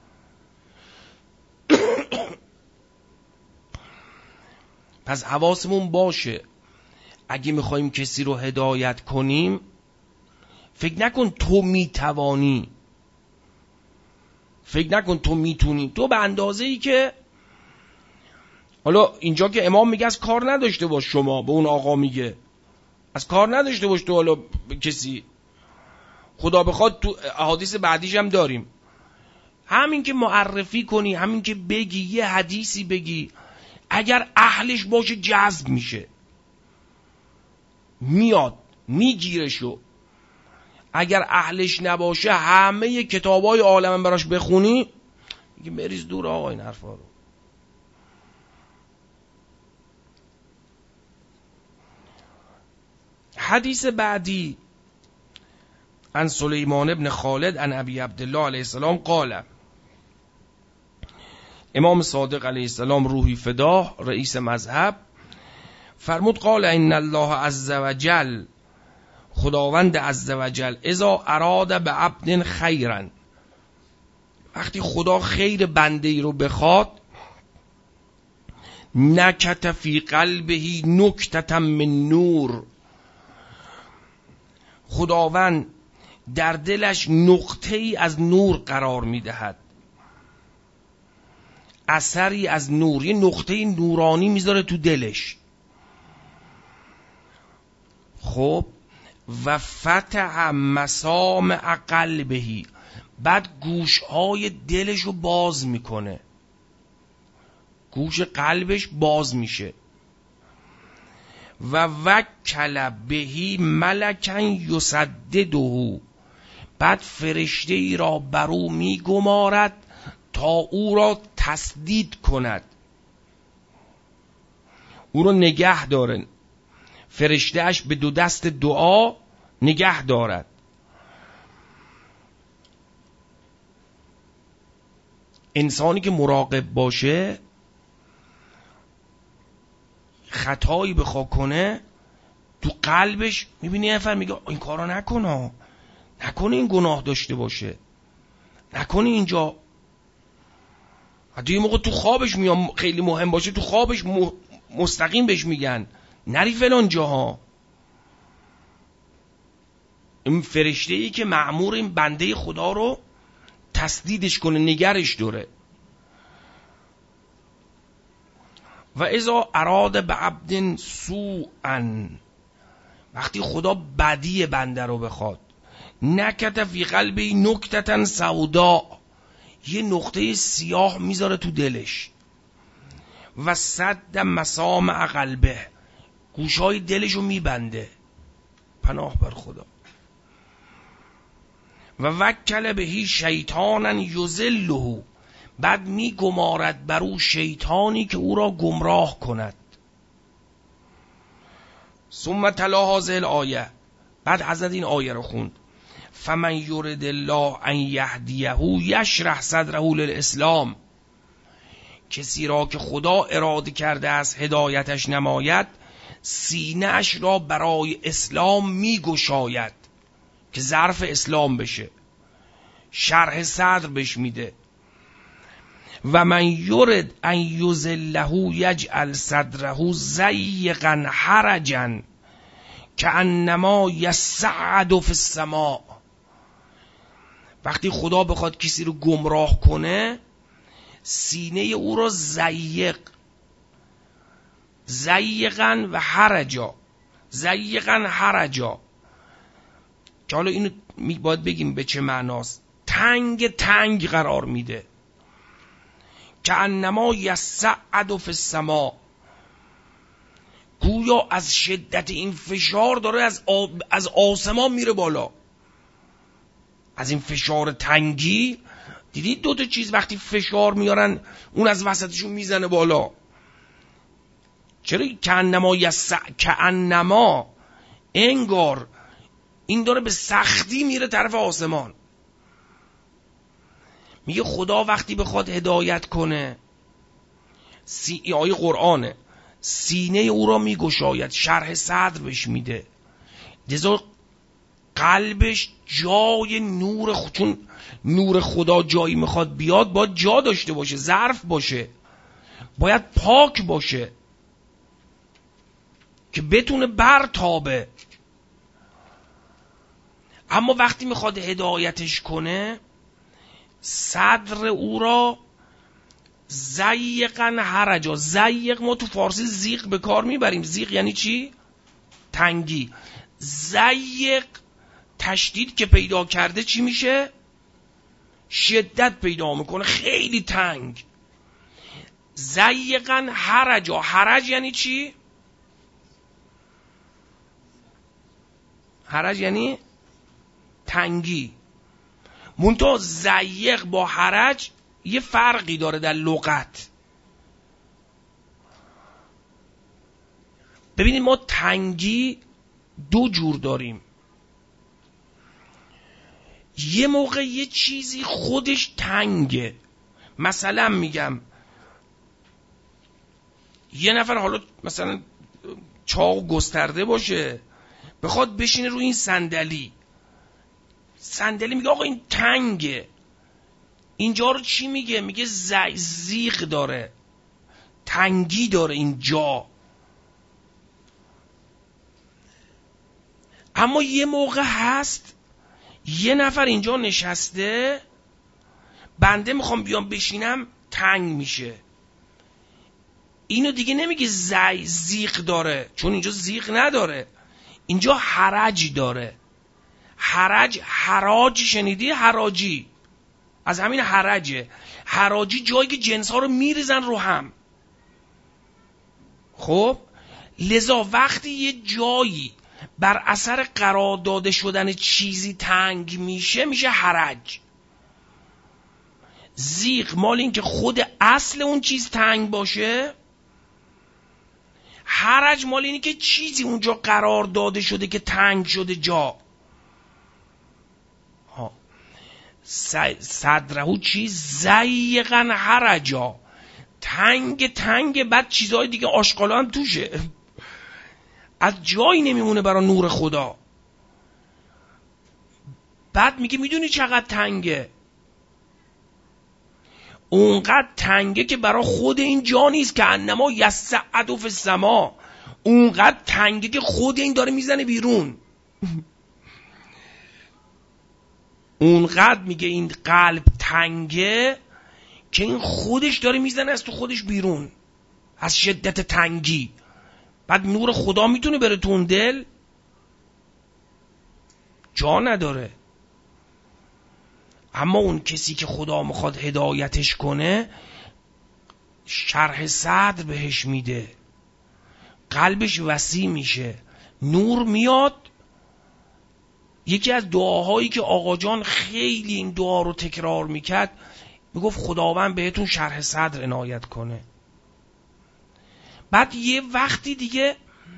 پس حواسمون باشه اگه میخوایم کسی رو هدایت کنیم، فکر نکن تو میتوانی، فکر نکن تو میتونی. تو به اندازه ای که حالا اینجا که امام میگه از کار نداشته باش، شما به اون آقا میگه از کار نداشته باش تو، حالا کسی خدا بخواد تو احادیث بعدیش هم داریم، همین که معرفی کنی، همین که بگی، یه حدیثی بگی، اگر اهلش باشه جذب میشه، میاد میگیرشو. اگر اهلش نباشه همه کتابای عالم براش بخونی میگه بریز دور آقا این حرفا رو. حدیث بعدی عن سلیمان ابن خالد عن ابی عبدالله علیه السلام قال، امام صادق علیه السلام روحی فداه رئیس مذهب فرمود قال ان الله عز وجل، خداوند عز وجل اذا اراد به عبد خیرا، وقتی خدا خیر بنده ای رو بخواد، نکت فی قلبه نکتة من نور، خداوند در دلش نقطه ای از نور قرار میدهد، اثری از نور، یه نقطه نورانی میذاره تو دلش. خب و فتح مسامع قلبه، بعد گوشهای دلش رو باز میکنه، گوش قلبش باز میشه. و وکل بهی ملکن یسدده، بعد فرشته ای را بر او میگمارد تا او را تسدید کند، او را نگه داره، فرشته اش به دو دست دعا نگه دارد. انسانی که مراقب باشه، خطایی بخوا کنه، تو قلبش میبینی یه نفر میگه این کارا نکنه، نکنه این گناه داشته باشه، نکنه اینجا. حتی یه موقع تو خوابش میام، خیلی مهم باشه تو خوابش مستقیم بهش میگن نری فلان جاها. این فرشته ای که مأمور این بنده خدا رو تسدیدش کنه، نگرش داره. و اذا اراد به عبد سوءا، وقتی خدا بدی بنده رو بخواد، نکت فی قلبی نکتة سودا، یه نقطه سیاه میذاره تو دلش. و سد مسامع قلبه، گوشای دلش رو میبنده. پناه بر خدا. و وکل بهی شیطانا یضله، بعد می گمارد بر او شیطانی که او را گمراه کند. ثم تلا هذه الآیه، بعد حضرت این آیه رو خوند. فمن یرد الله ان یهدیه یشرح صدره للاسلام، کسی را که خدا اراده کرده از هدایتش نماید، سینه اش را برای اسلام می گشاید که ظرف اسلام بشه، شرح صدر بش میده. و من یرد ان یذله یجعل صدره ضیقا حرجا کانما یصعد فی السماء، وقتی خدا بخواد کسی رو گمراه کنه، سینه او رو ضیق، ضیقا و حرجا، ضیقا حرجا، که حالا اینو باید بگیم به چه معناست، تنگ تنگ قرار میده. که انما یصعد فی السماء، گویا از شدت این فشار داره از آب از آسمان میره بالا. از این فشار تنگی، دیدید دو تا چیز وقتی فشار میارن اون از وسطشون میزنه بالا. چرا که انما یصع که انما، انگار این داره به سختی میره طرف آسمان. میگه خدا وقتی بخواد هدایت کنه، سی آیه قرآنه، سینه او را میگشاید، شرح صدر بهش میده، جزا قلبش جای نور خود، چون نور خدا جایی میخواد بیاد باید جا داشته باشه، ظرف باشه، باید پاک باشه که بتونه برتابه. اما وقتی میخواد هدایتش کنه صدر او را ضیقا حرجا. ضیق ما تو فارسی زیق به کار میبریم. زیق یعنی چی؟ تنگی. ضیق تشدید که پیدا کرده چی میشه؟ شدت پیدا میکنه، خیلی تنگ. ضیقا حرجا. حرج یعنی چی؟ حرج یعنی تنگی. منتها ضیق با حرج یه فرقی داره در لغت. ببینید ما تنگی دو جور داریم. یه موقع یه چیزی خودش تنگه. مثلا میگم یه نفر حالا مثلا چاق گسترده باشه بخواد بشینه روی این صندلی، صندلی میگه آقا این تنگه. اینجا رو چی میگه؟ میگه زیغ داره، تنگی داره اینجا. اما یه موقع هست یه نفر اینجا نشسته، بنده میخوام بیام بشینم تنگ میشه. اینو دیگه نمیگه زی زیغ داره، چون اینجا زیغ نداره، اینجا حرج داره. حرج، حراج شنیدی؟ حراجی از همین حرجه. حراجی جایی که جنس ها رو میریزن رو هم. خب لذا وقتی یه جایی بر اثر قرار داده شدن چیزی تنگ میشه میشه حرج. زیغ مال این که خود اصل اون چیز تنگ باشه. حرج مال اینی که چیزی اونجا قرار داده شده که تنگ شده جا. ها صدرهو چیز ضیقا حرجا، تنگ تنگ، بعد چیزهای دیگه آشغالا هم توشه، از جایی نمیمونه برای نور خدا. بعد میگه میدونی چقدر تنگه؟ اونقدر تنگه که برای خود این جا نیست که انما یصعد فی السما. اونقدر تنگه که خود این داره میزنه بیرون. اونقدر میگه این قلب تنگه که این خودش داره میزنه از تو خودش بیرون، از شدت تنگی. بعد نور خدا میتونه بره تو اون دل؟ جا نداره. اما اون کسی که خدا میخواد هدایتش کنه شرح صدر بهش میده، قلبش وسیع میشه، نور میاد. یکی از دعاهایی که آقا جان خیلی این دعا رو تکرار میکرد، میگفت خداوند بهتون شرح صدر عنایت کنه. بعد یه وقتی دیگه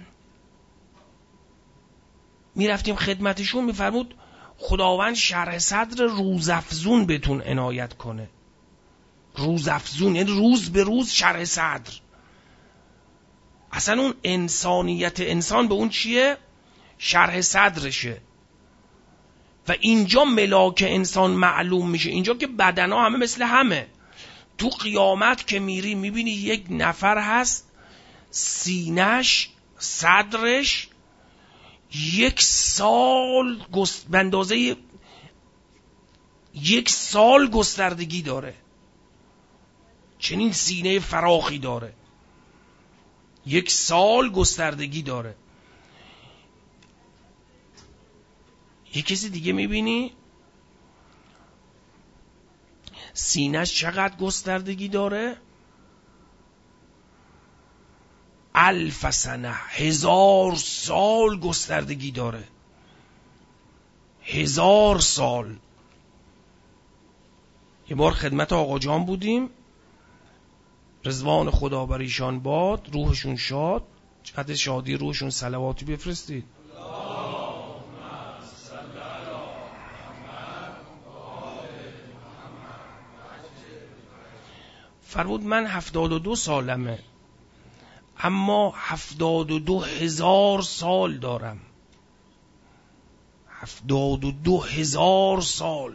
میرفتیم خدمتشون، میفرمود خداوند شرح صدر روزافزون بهتون عنایت کنه. روزافزون یعنی روز به روز شرح صدر. اصلا اون انسانیت انسان به اون چیه؟ شرح صدرشه. و اینجا ملاک انسان معلوم میشه. اینجا که بدنها همه مثل همه. تو قیامت که میری میبینی یک نفر هست سینش، صدرش یک سال گست... به اندازه یک سال گستردگی داره. چنین سینه فراخی داره، یک سال گستردگی داره. یک کسی دیگه میبینی سینه‌اش چقدر گستردگی داره؟ الف سنه، هزار سال گستردگی داره. هزار سال. یه بار خدمت آقا جان بودیم، رضوان خدا بر ایشان باد، روحشون شاد. چقدر شادی روحشون، صلواتی بفرستید. فرمود من هفتاد و دو سالمه اما هفتاد و دو هزار سال دارم. هفتاد و دو هزار سال.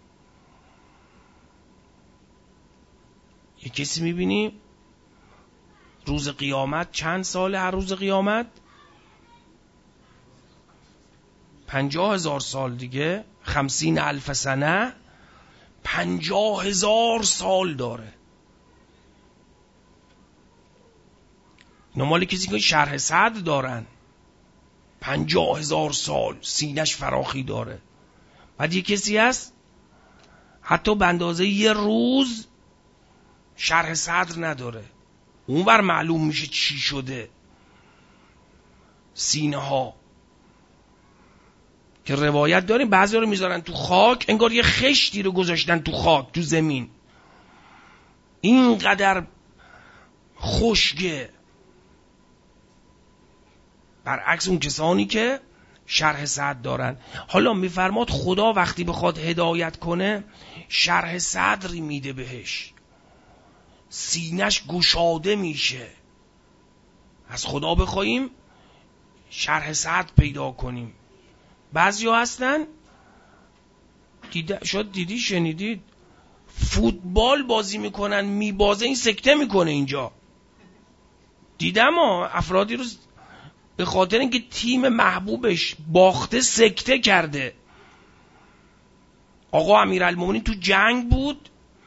یه کسی میبینی روز قیامت چند ساله؟ هر روز قیامت پنجاه هزار سال دیگه، خمسین الف سنه، پنجاه هزار سال داره. اینا مال کسی که شرح صدر دارن، پنجاه هزار سال سینش فراخی داره. بعد یه کسی هست حتی به اندازه یه روز شرح صدر نداره، اونور معلوم میشه چی شده. سینه ها که روایت داریم بعضی رو میذارن تو خاک، انگار یه خشتی رو گذاشتن تو خاک، تو زمین، اینقدر خشکه. برعکس اون کسانی که شرح صدر دارن. حالا میفرماد خدا وقتی بخواد هدایت کنه شرح صدری میده بهش، سینش گشاده میشه. از خدا بخوایم شرح صدر پیدا کنیم. بعضی ها هستن دیده شد، دیدی شنیدید فوتبال بازی میکنن، میبازه این سکته میکنه اینجا. دیدم ها افرادی رو به خاطر اینکه تیم محبوبش باخته سکته کرده. آقا امیرالمومنین تو جنگ بود،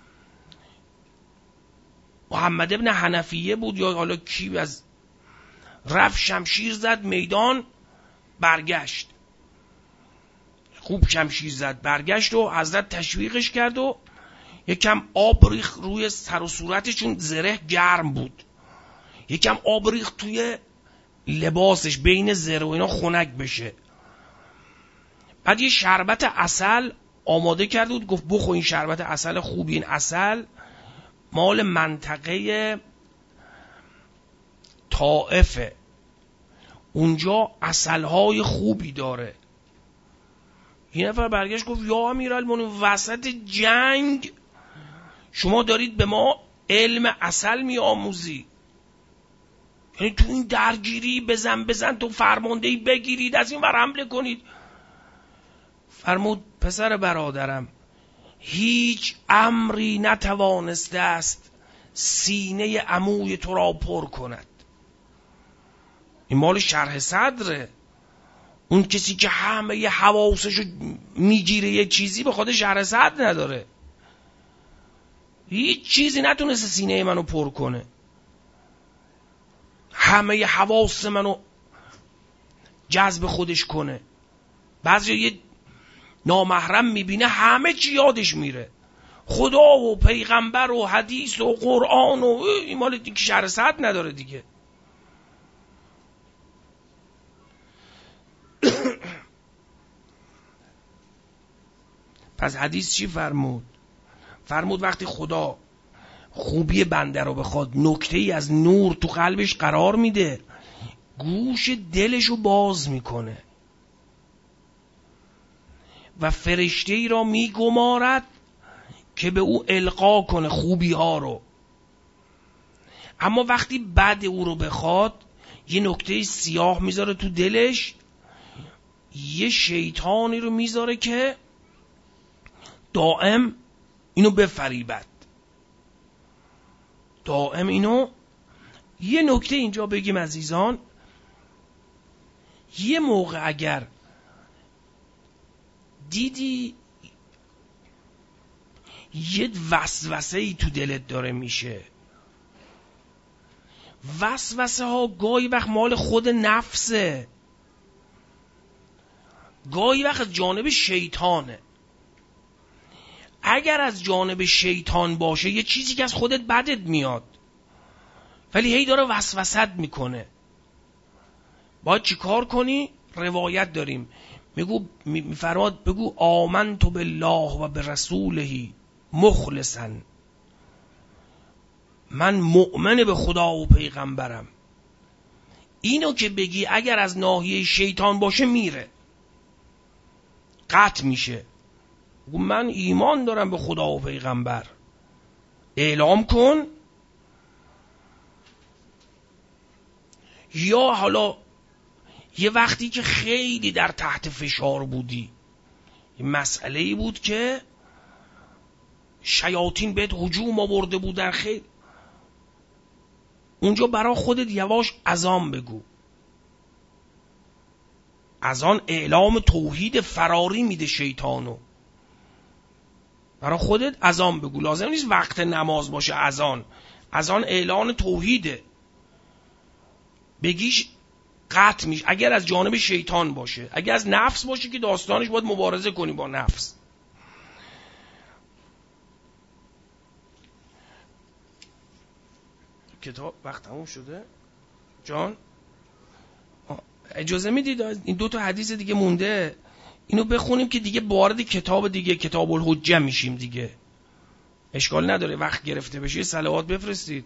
محمد ابن حنفیه بود یا حالا کی، از رفت شمشیر زد میدان، برگشت خوب شمشیر زد برگشت و حضرت تشویقش کرد و یکم آب ریخت روی سر و صورتش، چون زره گرم بود، یکم آب ریخت توی لباسش بین زره و اینا خنک بشه. بعد یه شربت عسل آماده کرد بود، گفت بخو این شربت عسل خوبی. این عسل مال منطقه طائفه، اونجا عسلهای خوبی داره. یه نفر برگشت گفت یا امیرالمومنین وسط جنگ شما دارید به ما علم عسل می آموزی؟ یعنی تو این درگیری بزن بزن تو فرماندهی بگیرید از این ور حمله کنید. فرمود پسر برادرم هیچ امری نتوانسته است سینه عموی تو را پر کند. این مال شرح صدره. اون کسی که همه ی حواسشو میگیره یه چیزی به خود شرح صدر نداره، هیچ چیزی نتونسته سینه منو پر کنه، همه ی حواس منو جذب خودش کنه. بعضی یه نامحرم میبینه همه چی یادش میره، خدا و پیغمبر و حدیث و قرآن و این مال دیگه شرح صدر نداره دیگه. پس حدیث چی فرمود؟ فرمود وقتی خدا خوبی بنده رو بخواد نکته ای از نور تو قلبش قرار میده، گوش دلشو باز میکنه و فرشته ای را میگمارد که به او القا کنه خوبی ها رو. اما وقتی بد او رو بخواد یه نکته سیاه میذاره تو دلش، یه شیطانی رو میذاره که دائم اینو بفریبد، دائم اینو. یه نکته اینجا بگیم عزیزان، یه موقع اگر دیدی یه وسوسه ای تو دلت داره میشه، وسوسه ها گاهی وقت مال خود نفسه، گاهی وقت از جانب شیطانه. اگر از جانب شیطان باشه یه چیزی که از خودت بدت میاد ولی هی داره وسوسه میکنه، باید چی کار کنی؟ روایت داریم میگو میفرماد بگو آمنت بالله و برسوله مخلصا، من مؤمن به خدا و پیغمبرم. اینو که بگی اگر از ناحیه شیطان باشه میره، قطع میشه. من ایمان دارم به خدا و پیغمبر، اعلام کن. یا حالا یه وقتی که خیلی در تحت فشار بودی، یه مسئله‌ای بود که شیاطین بهت هجوم آورده بودن، خیلی اونجا برای خودت یواش اذان بگو، از آن اعلام توحید فراری میده شیطانو. برای خودت اذان بگو، لازم نیست وقت نماز باشه اذان. اذان اعلان توحیده، بگیش قطع میشه. اگر از جانب شیطان باشه، اگر از نفس باشه که داستانش باید مبارزه کنی با نفس. کتاب وقت تموم شده جان؟ اجازه میدید این دو تا حدیث دیگه مونده، اینو بخونیم که دیگه وارد کتاب دیگه، کتاب الحجه میشیم دیگه. اشکال نداره وقت گرفته بشه صلوات بفرستید.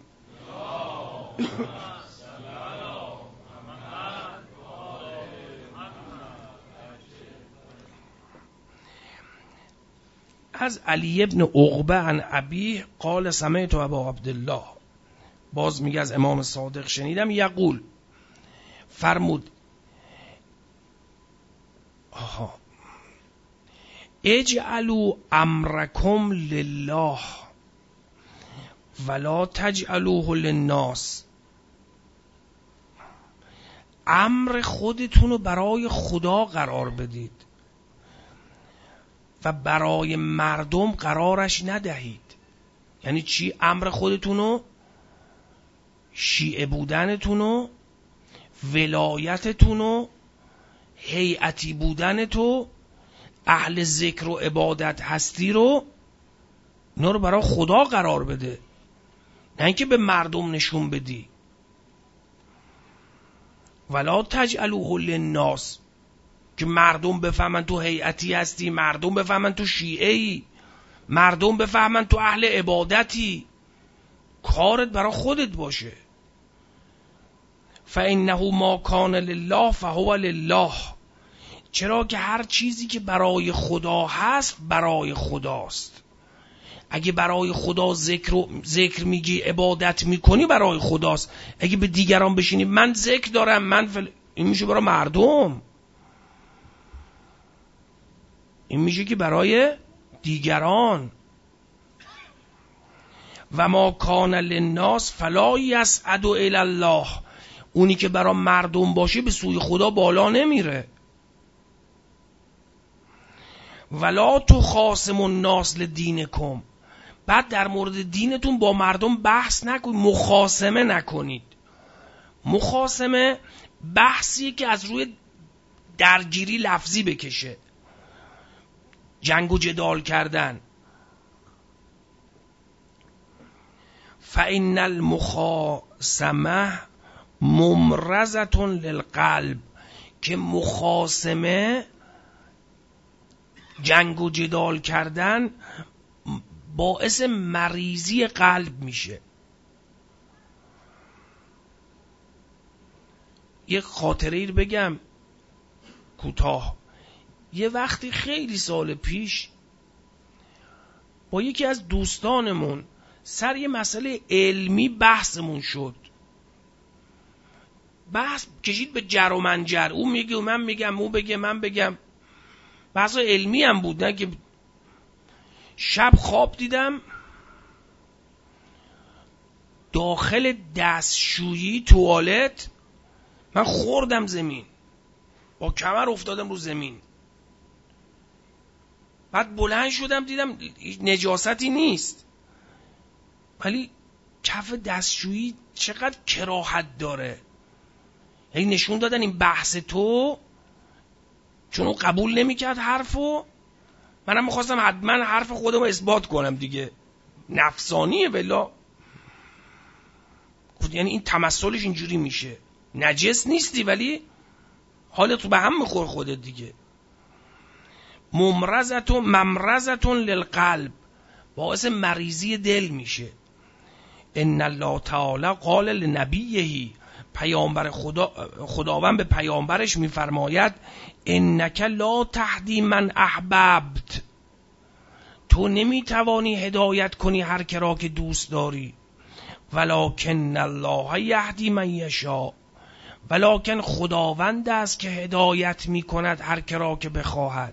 از علی ابن عقبه عن ابی قال سمعت ابا عبدالله، باز میگه از امام صادق شنیدم، یقول فرمود، آها، اجعلوا امرکم لله ولا تجعلوه للناس. امر خودتون رو برای خدا قرار بدید و برای مردم قرارش ندهید. یعنی چی؟ امر خودتونو، شیعه بودنتونو، ولایتتونو، هیئتی بودنتو، اهل ذکر و عبادت هستی رو، اینا رو برای خدا قرار بده، نه اینکه به مردم نشون بدی. ولا تجعلوه للناس، که مردم بفهمن تو هیئتی هستی، مردم بفهمن تو شیعه ای، مردم بفهمن تو اهل عبادتی. کارت برای خودت باشه. فانه ما کان لله فهو لله، چرا که هر چیزی که برای خدا هست برای خداست. اگه برای خدا ذکر و ذکر میگی، عبادت میکنی، برای خداست. اگه به دیگران بشینی من ذکر دارم، من فل... این میشه برای مردم، این میشه که برای دیگران. و ما کان للناس فلا یصعد الی الله، اونی که برای مردم باشه به سوی خدا بالا نمیره. ولا تخاصموا الناس لدینکم، بعد در مورد دینتون با مردم بحث نکنید، مخاصمه نکنید. مخاصمه بحثی که از روی درگیری لفظی بکشه، جنگ و جدال کردن. فإن المخاصمه ممرضة للقلب، که مخاصمه، جنگ و جدال کردن باعث مریضی قلب میشه. یه خاطره ای بگم کوتاه. یه وقتی خیلی سال پیش با یکی از دوستانمون سر یه مسئله علمی بحثمون شد. بحث کشید به جر و منجر، اون میگه و من میگم، اون بگه من بگم. بحث علمی هم بود، نه که شب خواب دیدم داخل دستشویی توالت من خوردم زمین، با کمر افتادم رو زمین. بعد بلند شدم دیدم نجاستی نیست، ولی کف دستشویی چقدر کراهت داره. یعنی نشون دادن این بحث تو، چون اون قبول نمیکرد حرفو، منم میخواستم حتما حرف خودم رو اثبات کنم دیگه، نفسانیه بلا. یعنی این تمثلش اینجوری میشه، نجس نیستی ولی حالت رو به هم میخور خودت دیگه. ممرضتون ممرضتون للقلب، باعث مریضی دل میشه. ان الله تعالی قال لنبیه، پیامبر خدا، خداوند به پیامبرش میفرماید انک لا تهدی من احببت، تو نمیتوانی هدایت کنی هر که را که دوست داری. ولکن الله یهدی من یشاء، ولکن خداوند است که هدایت میکند هر که را که بخواهد.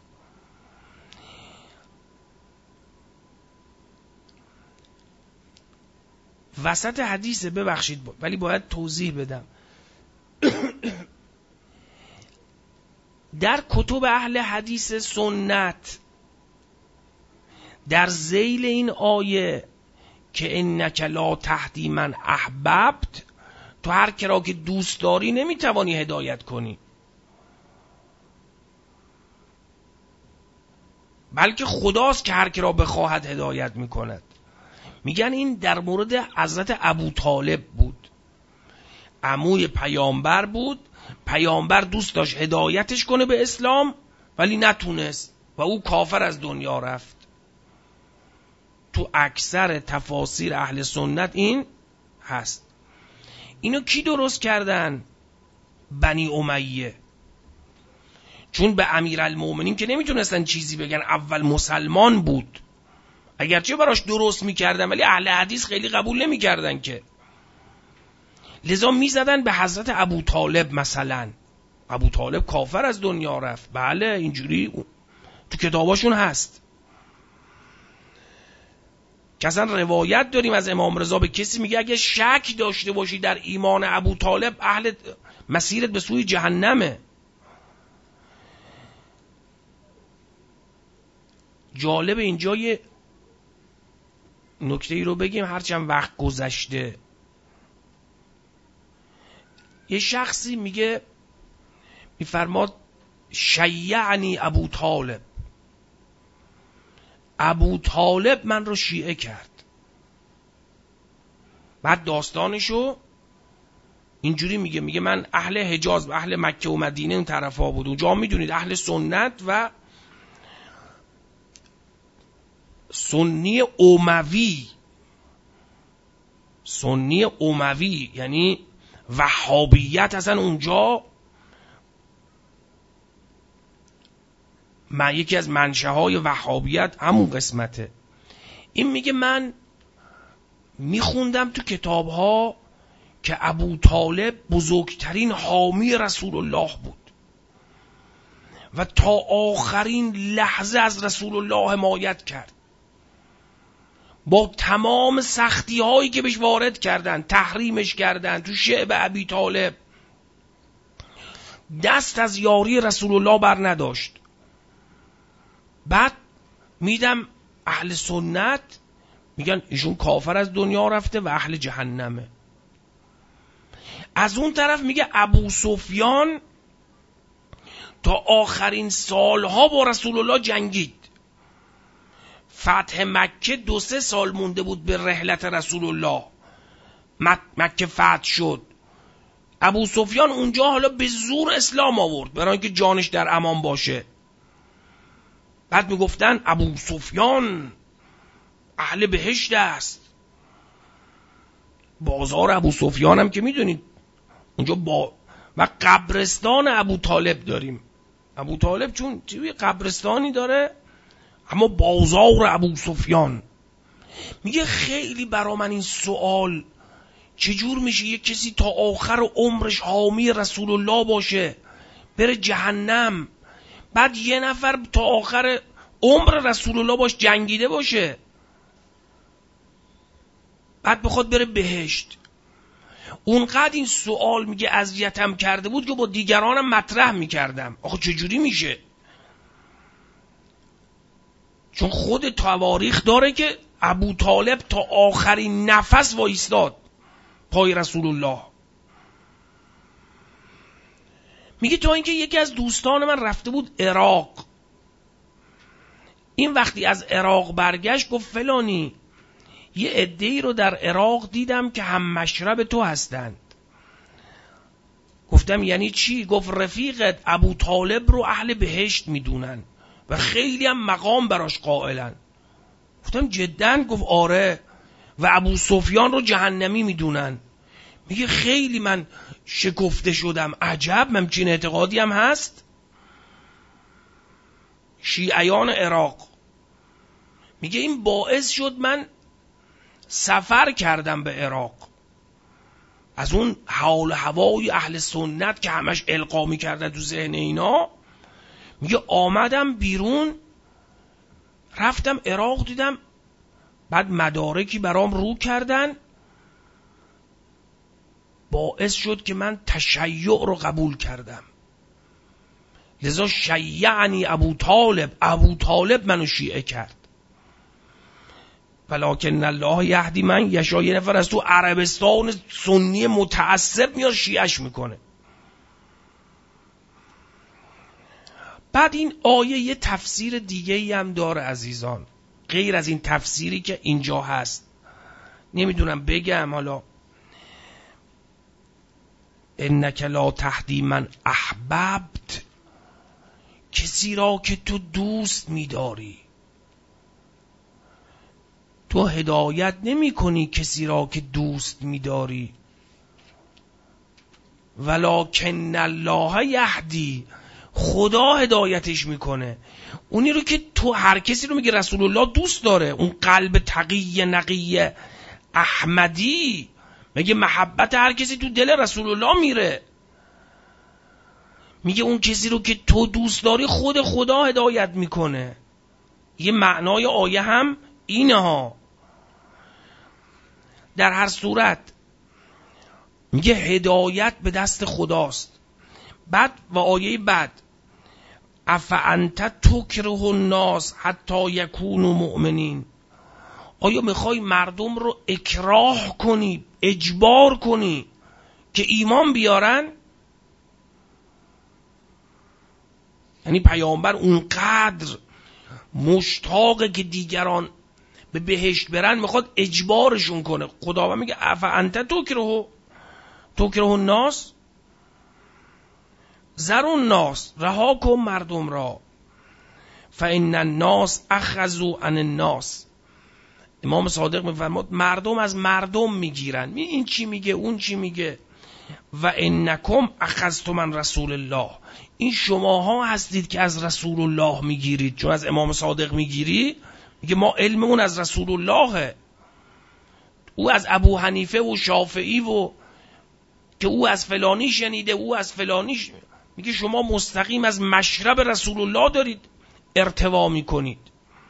وسط حدیثه، ببخشید ولی باید توضیح بدم. در کتب اهل حدیث سنت در ذیل این آیه که انک لا تهدی من احببت، تو هر کی را که دوست داری نمیتوانی هدایت کنی، بلکه خداست که هر کی را بخواهد هدایت میکند. میگن این در مورد حضرت ابو طالب بود، عموی پیامبر بود، پیامبر دوست داشت هدایتش کنه به اسلام ولی نتونست و او کافر از دنیا رفت. تو اکثر تفاسیر اهل سنت این هست. اینو کی درست کردن؟ بنی امیه. چون به امیرالمومنین که نمیتونستن چیزی بگن، اول مسلمان بود، اگرچه براش درست میکردن ولی اهل حدیث خیلی قبول نمیکردن که، لذا میزدن به حضرت ابو طالب. مثلا ابو طالب کافر از دنیا رفت، بله اینجوری تو کتاباشون هست. که اصلا روایت داریم از امام رضا به کسی میگه اگه شک داشته باشی در ایمان ابو طالب، اهل مسیرت به سوی جهنمه. جالب اینجا یه نکته ای رو بگیم هرچند وقت گذشته. یه شخصی میگه، میفرماد شیعنی ابو طالب، ابو طالب من رو شیعه کرد. بعد داستانشو اینجوری میگه، میگه من اهل حجاز و اهل مکه و مدینه اون طرفا بود، اونجا میدونید اهل سنت و سنی اموی، سنی اموی یعنی وهابیت، اصلا اونجا من یکی از منشأهای وهابیت همون قسمته. این میگه من میخوندم تو کتابها که ابو طالب بزرگترین حامی رسول الله بود و تا آخرین لحظه از رسول الله حمایت کرد، با تمام سختی هایی که بهش وارد کردن، تحریمش کردن، تو شعب ابی طالب دست از یاری رسول الله بر نداشت. بعد میدم اهل سنت میگن ایشون کافر از دنیا رفته و اهل جهنمه. از اون طرف میگه ابو سفیان تا آخرین سالها با رسول الله جنگید. فتح مکه دو سه سال مونده بود به رحلت رسول الله، مکه فتح شد. ابو سفیان اونجا حالا به زور اسلام آورد برای اینکه جانش در امان باشه. بعد میگفتن ابو سفیان اهل بهشت است. بازار ابو سفیان هم که میدونید اونجا با و قبرستان ابو طالب داریم. ابو طالب چون چه قبرستانی داره، اما بازار ابو سفیان. میگه خیلی برا من این سوال چجور میشه یک کسی تا آخر عمرش حامی رسول الله باشه بره جهنم، بعد یه نفر تا آخر عمر رسول الله باش جنگیده باشه بعد بخواد بره بهشت. اونقدر این سوال میگه اذیتم کرده بود که با دیگرانم مطرح میکردم آخه چجوری میشه؟ چون خود تواریخ داره که ابو طالب تا آخرین نفس وایستاد پای رسول الله. میگه تا اینکه یکی از دوستان من رفته بود عراق، این وقتی از عراق برگشت گفت فلانی یه عده‌ای رو در عراق دیدم که هم مشرب تو هستند. گفتم یعنی چی؟ گفت رفیقت ابو طالب رو اهل بهشت میدونن و خیلی هم مقام براش قائلن. گفتم جداً؟ گفت آره. و ابو سفیان رو جهنمی میدونن. میگه خیلی من شکفته شدم، عجب همچین اعتقادی هم هست. شیعیان عراق. میگه این باعث شد من سفر کردم به عراق، از اون حال هوای اهل سنت که همش القا میکردن تو ذهن اینا. میگه آمدم بیرون، رفتم عراق، دیدم بعد مدارکی برام رو کردن، باعث شد که من تشیع رو قبول کردم. لذا شیعنی ابو طالب، ابو طالب منو شیعه کرد. ولکن الله یهدی من یشاء. یه نفر از تو عربستان سنی متعصب میاد شیعش میکنه. بعد این آیه یه تفسیر دیگه ای هم داره عزیزان، غیر از این تفسیری که اینجا هست. نمیدونم بگم حالا. انک لا تهدی من احببت، کسی را که تو دوست می‌داری. تو هدایت نمی کنی کسی را که دوست می‌داری. ولکن الله یهدی، خدا هدایتش میکنه. اونی رو که تو، هر کسی رو میگه رسول الله دوست داره، اون قلب تقی نقی احمدی، میگه محبت هر کسی تو دل رسول الله میره. میگه اون کسی رو که تو دوست داری خود خدا هدایت میکنه. یه معنای آیه هم اینه ها. در هر صورت میگه هدایت به دست خداست. بعد و آیه بعد افانت تکره الناس حتی یکونوا مؤمنین، آیا میخوای مردم رو اکراه کنی، اجبار کنی که ایمان بیارن؟ یعنی پیامبر اونقدر مشتاقه که دیگران به بهشت برن، میخواد اجبارشون کنه. خداوند میگه افانت تکره تکره الناس، ذروا الناس، رها کن مردم را. فان الناس اخذوا عن الناس، امام صادق میفرماد مردم از مردم میگیرن. این چی میگه، اون چی میگه. و انکم اخذتم من رسول الله، این شماها هستید که از رسول الله میگیرید. چون از امام صادق میگیری، میگه ما علممون از رسول اللهه. او از ابو حنیفه و شافعی و که او از فلانی شنیده، او از فلانی ش... میگه شما مستقیم از مشرب رسول الله دارید ارتوا میکنید.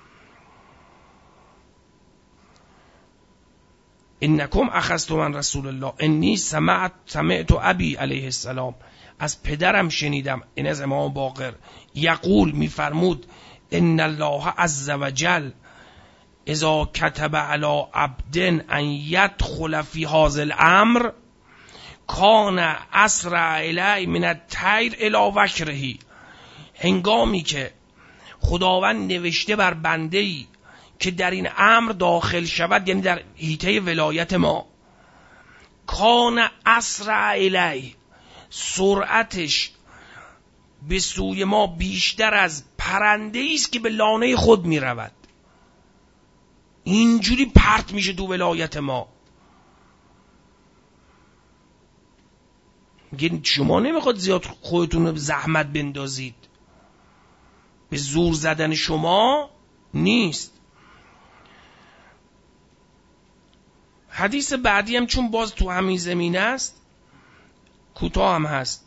انکم اخذتم من رسول الله انی سمعت سمعت ابی علیه السلام، از پدرم شنیدم، این از امام باقر، یقول میفرمود ان الله عز وجل اذا كتب على عبد ان يدخل في هذا الامر کان اسرع الی من الطیر الی وکره. هنگامی که خداوند نوشته بر بنده‌ای که در این امر داخل شود، یعنی در حیطه ولایت ما، کان اسرع الی، سرعتش به سوی ما بیشتر از پرنده‌ای است که به لانه خود می رود. اینجوری پرت میشه تو ولایت ما. میگه شما نمیخواد زیاد خودتون رو زحمت بندازید، به زور زدن شما نیست. حدیث بعدی هم چون باز تو همین زمینه است، کوتاه هم هست.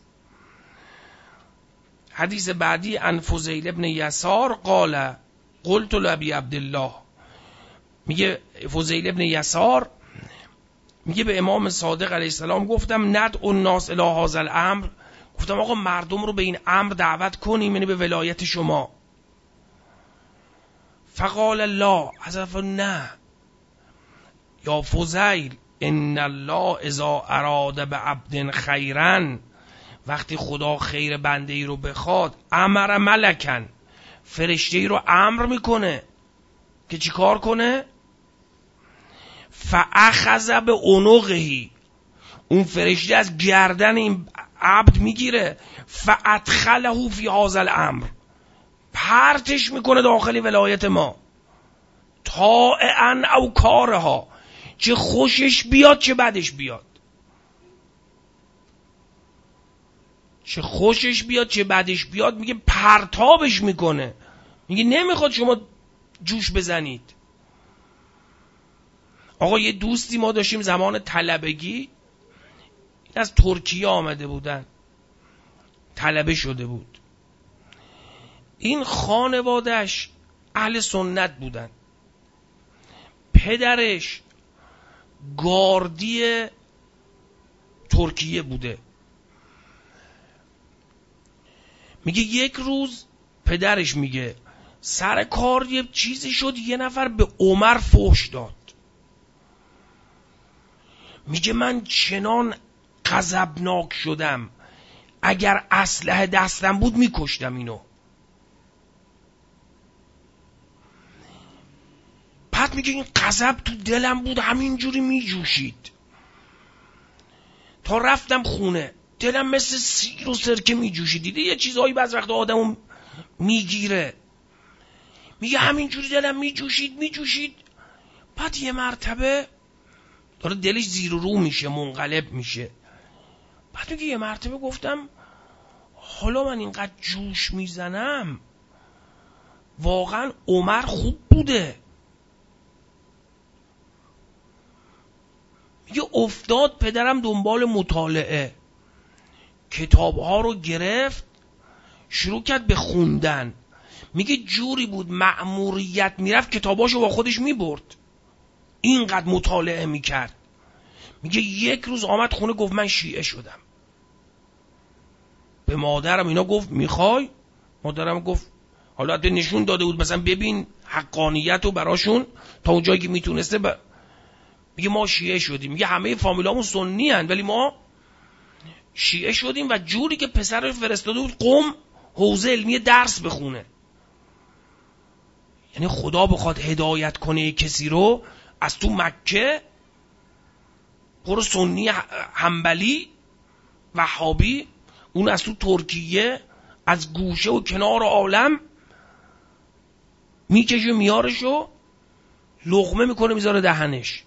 حدیث بعدی عن فضیل ابن یسار قال قلت لابی عبدالله، میگه فضیل ابن یسار میگه به امام صادق علیه السلام گفتم ندع الناس الی هذا الامر، گفتم آقا مردم رو به این امر دعوت کنیم، یعنی به ولایت شما. فقال الله، حضرت نه یا فضیل ان الله اذا اراد بعبد خیرا، وقتی خدا خیر بنده ای رو بخواد، امر ملکن، فرشته ای رو امر میکنه که چی کار کنه؟ فاخذ به عنقه، اون فرشته از گردن این عبد میگیره، فادخله فی هذا الامر، پرتش میکنه داخل ولایت ما، طاعا او کارها، چه خوشش بیاد چه بدش بیاد، چه خوشش بیاد چه بدش بیاد، میگه پرتابش میکنه. میگه نمیخواد شما جوش بزنید. آقا یه دوستی ما داشتیم زمان طلبگی، این از ترکیه آمده بودن، طلبه شده بود. این خانوادش اهل سنت بودن، پدرش گاردی ترکیه بوده. میگه یک روز پدرش میگه سر کار یه چیزی شد، یه نفر به عمر فحش داد. میگه من چنان غضبناک شدم، اگر اسلحه دستم بود میکشتم اینو. بعد میگه این غضب تو دلم بود همینجوری میجوشید تا رفتم خونه، دلم مثل سیر و سرکه میجوشید. دیده یه چیزهایی بعض وقت آدمو میگیره. میگه همینجوری دلم میجوشید میجوشید بعد یه مرتبه داره دلش زیر و رو میشه، منقلب میشه. بعد میگه یه مرتبه گفتم حالا من اینقدر جوش میزنم، واقعا عمر خوب بوده. میگه افتاد پدرم دنبال مطالعه، کتابها رو گرفت شروع کرد به خوندن. میگه جوری بود مأموریت میرفت کتاباشو با خودش میبرد، اینقدر مطالعه میکرد. میگه یک روز آمد خونه گفت من شیعه شدم. به مادرم اینا گفت میخوای؟ مادرم گفت حالا حتی نشون داده بود مثلا ببین حقانیت رو براشون تا اونجایی که میتونسته. ب... میگه ما شیعه شدیم. میگه همه فامیلامون سنی هن ولی ما شیعه شدیم و جوری که پسر فرستاده بود قم حوزه علمی درس بخونه. یعنی خدا بخواد هدایت کنه کسی رو از تو مکه برو سنی حنبلی وهابی، اون از تو ترکیه از گوشه و کنار عالم میکشه میارشو لقمه میکنه میذاره دهنش.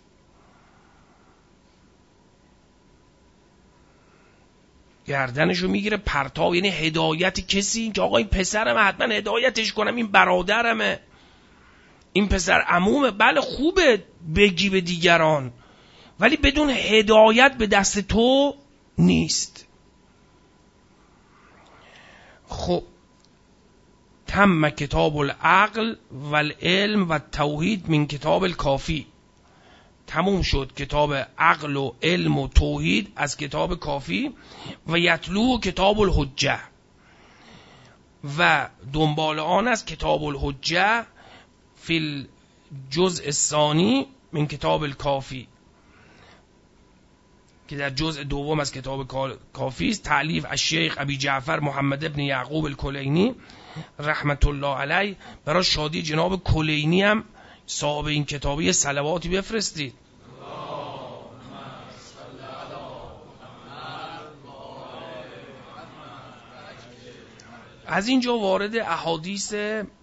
گردنشو میگیره پرتاب. یعنی هدایت کسی که آقا این پسرمه حتما هدایتش کنم، این برادرمه، این پسر عمومه. بله خوبه بگی به دیگران ولی بدون هدایت به دست تو نیست. خب تم کتاب العقل و العلم و توحید من کتاب الکافی. تموم شد کتاب عقل و علم و توحید از کتاب کافی. و یتلو کتاب الحجه و دنبال آن از کتاب الحجه فی الجزء الثانی من کتاب الکافی که در جزء دوم از کتاب کافی است. تألیف الشیخ ابی جعفر محمد ابن یعقوب الکلینی رحمت الله علیه. برای شادی جناب کلینی هم صاحب این کتابی صلواتی بفرستید. از اینجا وارد احادیث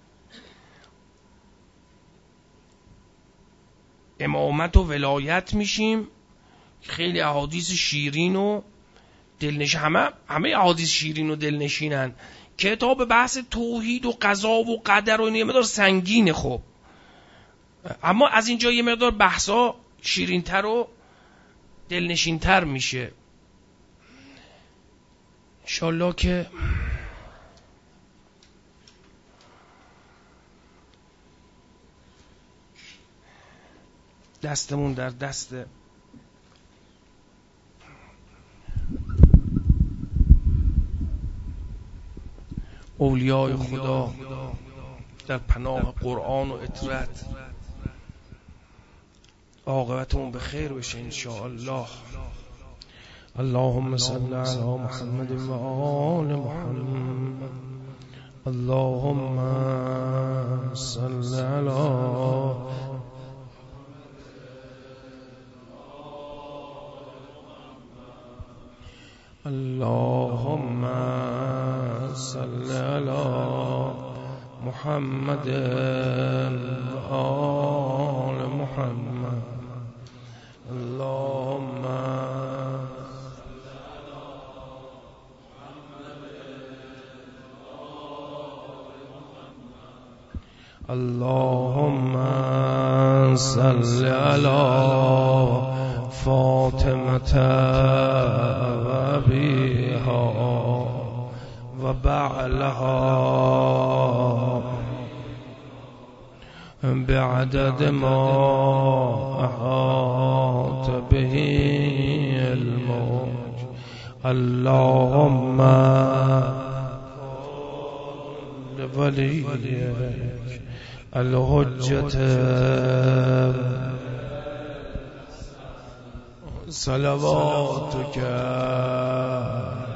امامت و ولایت میشیم. خیلی احادیث شیرین و دلنشین، همه همه احادیث شیرین و دلنشینن. کتاب بحث توحید و قضا و قدر و اینه مقدار سنگینه خب، اما از اینجا یه مقدار بحثا شیرین‌تر و دلنشین‌تر میشه انشالله که دستمون در دست اولیای خدا در پناه قرآن و اطرت عاقبتمون به خیر بشه انشاءالله. اللهم صل علی محمد و آل محمد. اللهم صل علی اللهم صل علی محمد و آل محمد. اللهم اللهم صل علی فاطمة و ابیها و بعلها بعدد ما احاط به علمك. اللهم وليك الحجة صلواتك